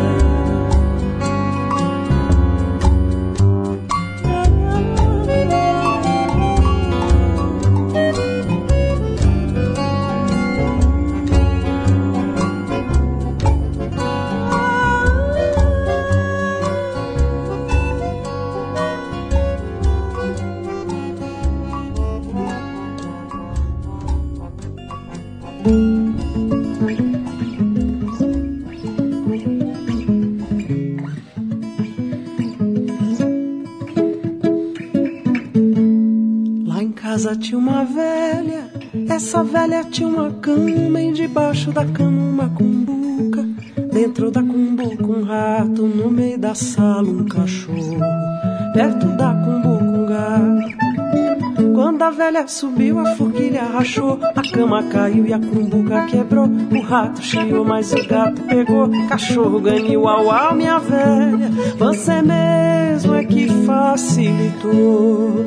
[SPEAKER 20] Tinha uma velha, essa velha tinha uma cama e debaixo da cama uma cumbuca, dentro da cumbuca um rato, no meio da sala um cachorro, perto da cumbuca um gato. Quando a velha subiu a forquilha rachou, a cama caiu e a cumbuca quebrou, o rato chiou mas o gato pegou, cachorro ganhou, au au minha velha, você mesmo é que facilitou.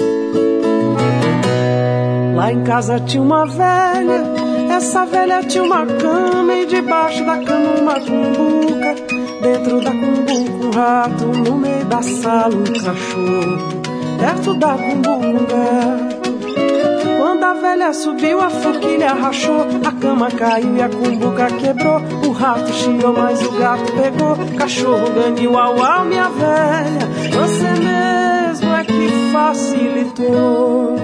[SPEAKER 20] Lá em casa tinha uma velha, essa velha tinha uma cama e debaixo da cama uma cumbuca, dentro da cumbuca um rato, no meio da sala um cachorro, perto da cumbuca um gato. Quando a velha subiu a forquilha rachou, a cama caiu e a cumbuca quebrou, o rato chiou mas o gato pegou, cachorro ganhou, au au minha velha, você mesmo é que facilitou.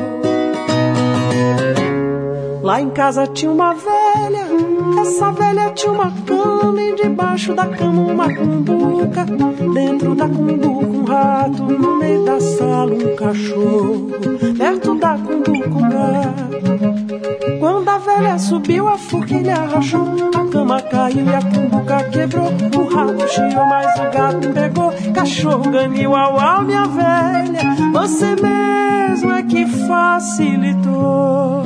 [SPEAKER 20] Lá em casa tinha uma velha, essa velha tinha uma cama e debaixo da cama uma cumbuca, dentro da cumbuca um rato, no meio da sala um cachorro, perto da cumbuca um gato. Quando a velha subiu a forquilha rachou, a cama caiu e a cumbuca quebrou, o rato chiou mas o gato pegou, cachorro ganhou, au au minha velha, você mesmo é que facilitou.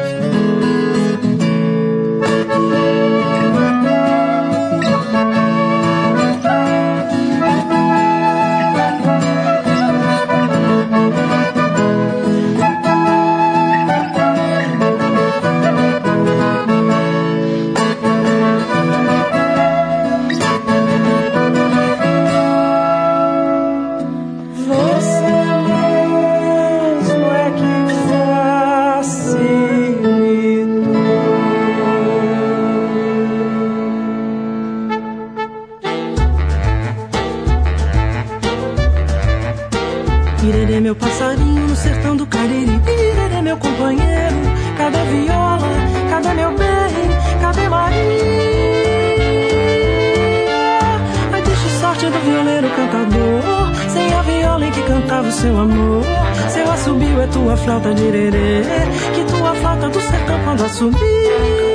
[SPEAKER 20] Pirerê meu passarinho no sertão do Cariri, pirerê meu companheiro, cadê viola, cadê meu bem, cadê Maria? Ai deixa sorte do violeiro cantador, sem a viola em que cantava o seu amor. Seu assobio é tua flauta de irerê, que tua flauta do sertão quando assobia.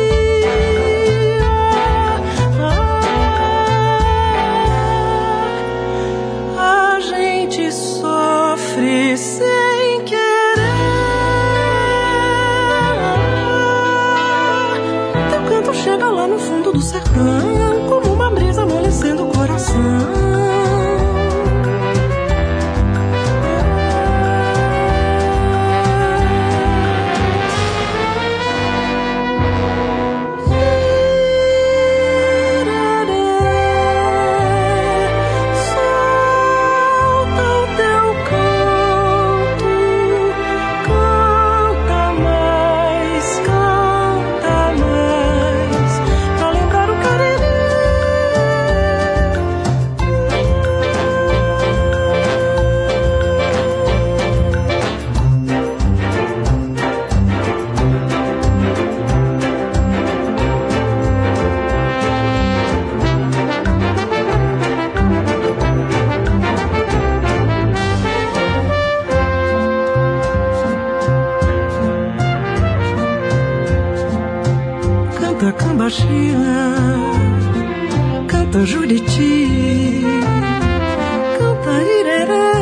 [SPEAKER 20] A gente sofre sem querer. Teu canto chega lá no fundo do sertão, como uma brisa amolecendo o coração. Canta Juriti, canta Irerê,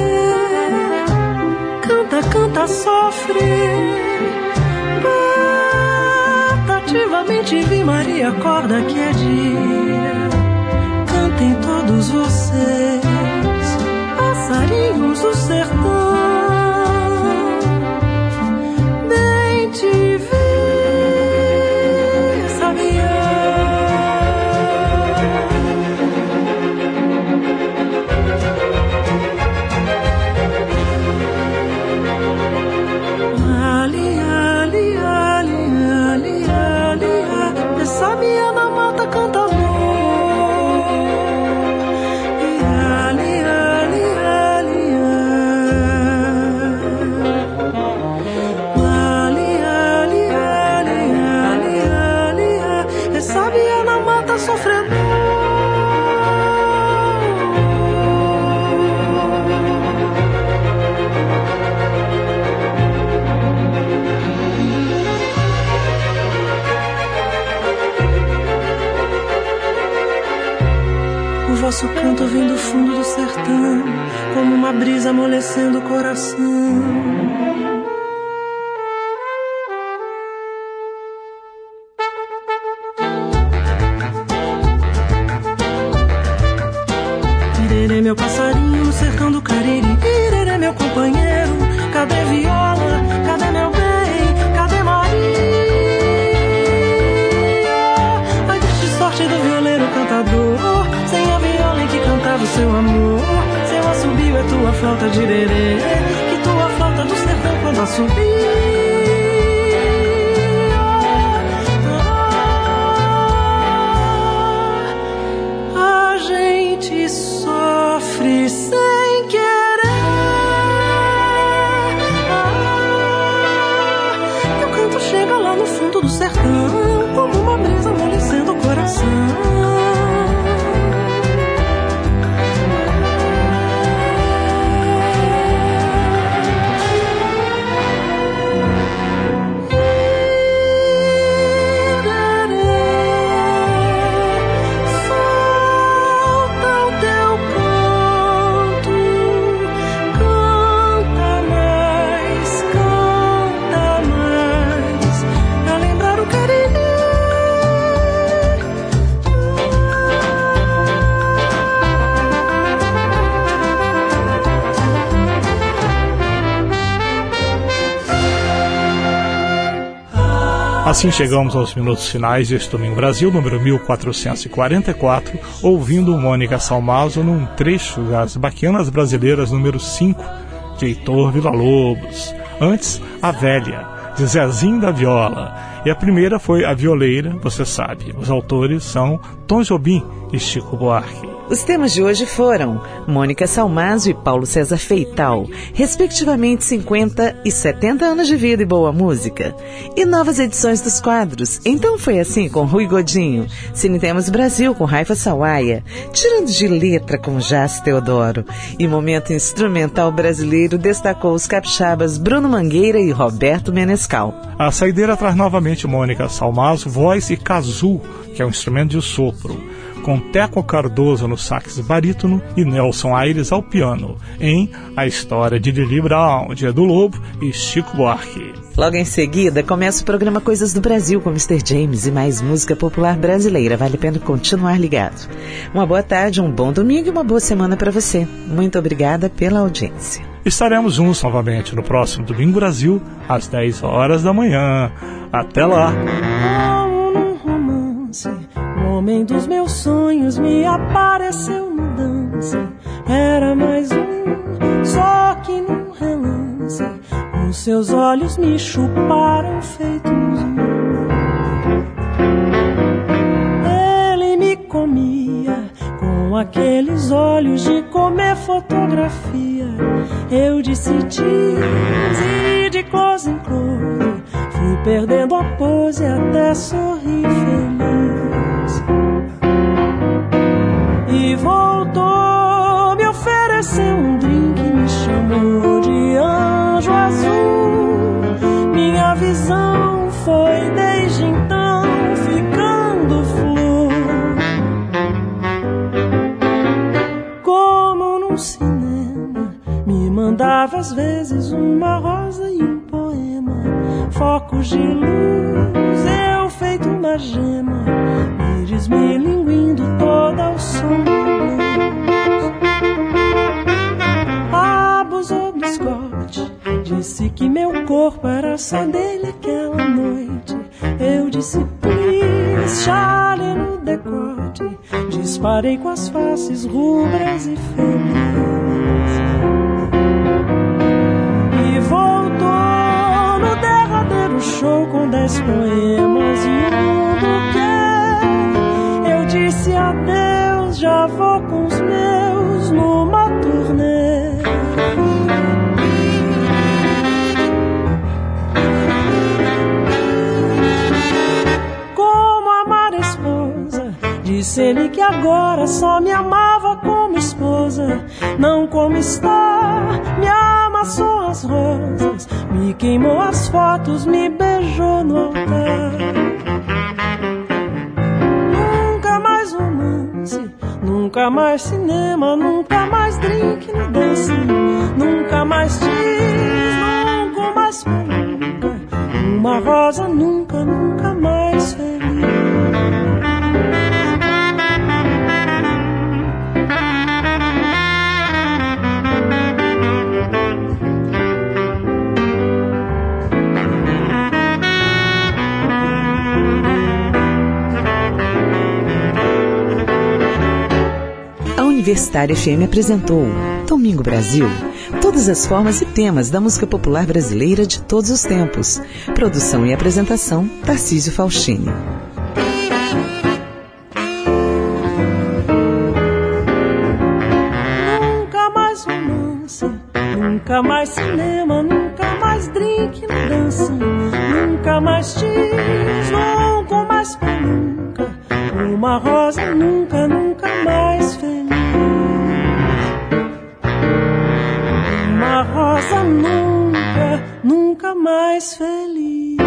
[SPEAKER 20] canta, canta, sofre. Batativamente vi Maria, acorda que é dia. Cantem todos vocês, passarinhos do sertão. Bem te vi. Sabia na mata cantador. Ali, ali, ali, ali, ali, ali, ali, ali, sabia na mata sofredor. O vosso canto vem do fundo do sertão, como uma brisa amolecendo o coração. Irerê, meu passarinho no sertão do Cariri. Irerê, meu companheiro, cadê viola? Cadê meu bem? Cadê Maria? Ai, triste sorte do violeiro cantador, sem a viola em que cantava o seu amor. Seu assobio é tua flauta de irerê, que tua flauta do sertão quando assobia. A gente sofre sem querer. Teu canto chega lá no fundo do sertão, como uma brisa amolecendo o coração.
[SPEAKER 3] Assim chegamos aos minutos finais deste Domingo Brasil, número 1444, ouvindo Mônica Salmazo num trecho das Baquianas Brasileiras número 5, de Heitor Villa-Lobos. Antes, A Velha, de Zezinho da Viola. E a primeira foi A Violeira, você sabe. Os autores são Tom Jobim e Chico Buarque.
[SPEAKER 2] Os temas de hoje foram Mônica Salmazo e Paulo César Feital, respectivamente 50 e 70 anos de vida e boa música. E novas edições dos quadros Então Foi Assim com Rui Godinho, Cine Temas Brasil com Raifa Sawaia, Tirando de Letra com Jás Teodoro. E Momento Instrumental Brasileiro destacou os capixabas Bruno Mangueira e Roberto Menescal.
[SPEAKER 3] A saideira traz novamente Mônica Salmazo, voz e kazoo, que é um instrumento de sopro, com Teco Cardoso no sax barítono e Nelson Aires ao piano, em A História de Lili Brown, Dia do Lobo e Chico Buarque.
[SPEAKER 2] Logo em seguida, começa o programa Coisas do Brasil com Mr. James e mais música popular brasileira. Vale a pena continuar ligado. Uma boa tarde, um bom domingo e uma boa semana para você. Muito obrigada pela audiência.
[SPEAKER 3] Estaremos juntos novamente no próximo Domingo Brasil, às 10 horas da manhã. Até lá!
[SPEAKER 20] O homem dos meus sonhos me apareceu no dance. Era mais um, só que num relance. Os seus olhos me chuparam feito um. Ele me comia com aqueles olhos de comer fotografia. Eu disse cheese e de close em close fui perdendo a pose até sorrir feliz. E voltou, me ofereceu um drink, me chamou de anjo azul. Minha visão foi desde então ficando flor, como num cinema. Me mandava às vezes uma rosa e um poema, focos de luz, eu feito uma gema, íris me linguindo toda ao som da luz. Abusou do Scott, disse que meu corpo era só dele aquela noite. Eu disse please, chale no decote, disparei com as faces rubras e felizes. E voltou no derradeiro show com 10 poemas e um buquê. Eu disse adeus, já vou com os meus numa turnê. Como amar a esposa, disse ele que agora só me amava como esposa, não como está. Me amassou as rosas, me queimou as fotos, me beijou no altar. Nunca mais romance, nunca mais cinema, nunca mais drink no dance, nunca mais cheese, nunca mais peluca, uma rosa nunca, nunca mais feliz.
[SPEAKER 2] Universitária FM apresentou Domingo Brasil, todas as formas e temas da música popular brasileira de todos os tempos. Produção e apresentação, Tarcísio Faustini.
[SPEAKER 20] Nunca mais romance, nunca mais cinema, nunca mais drink no dança, nunca mais cheese, nunca mais peluca, uma rosa nunca, nunca mais feliz. Uma rosa nunca, nunca mais feliz.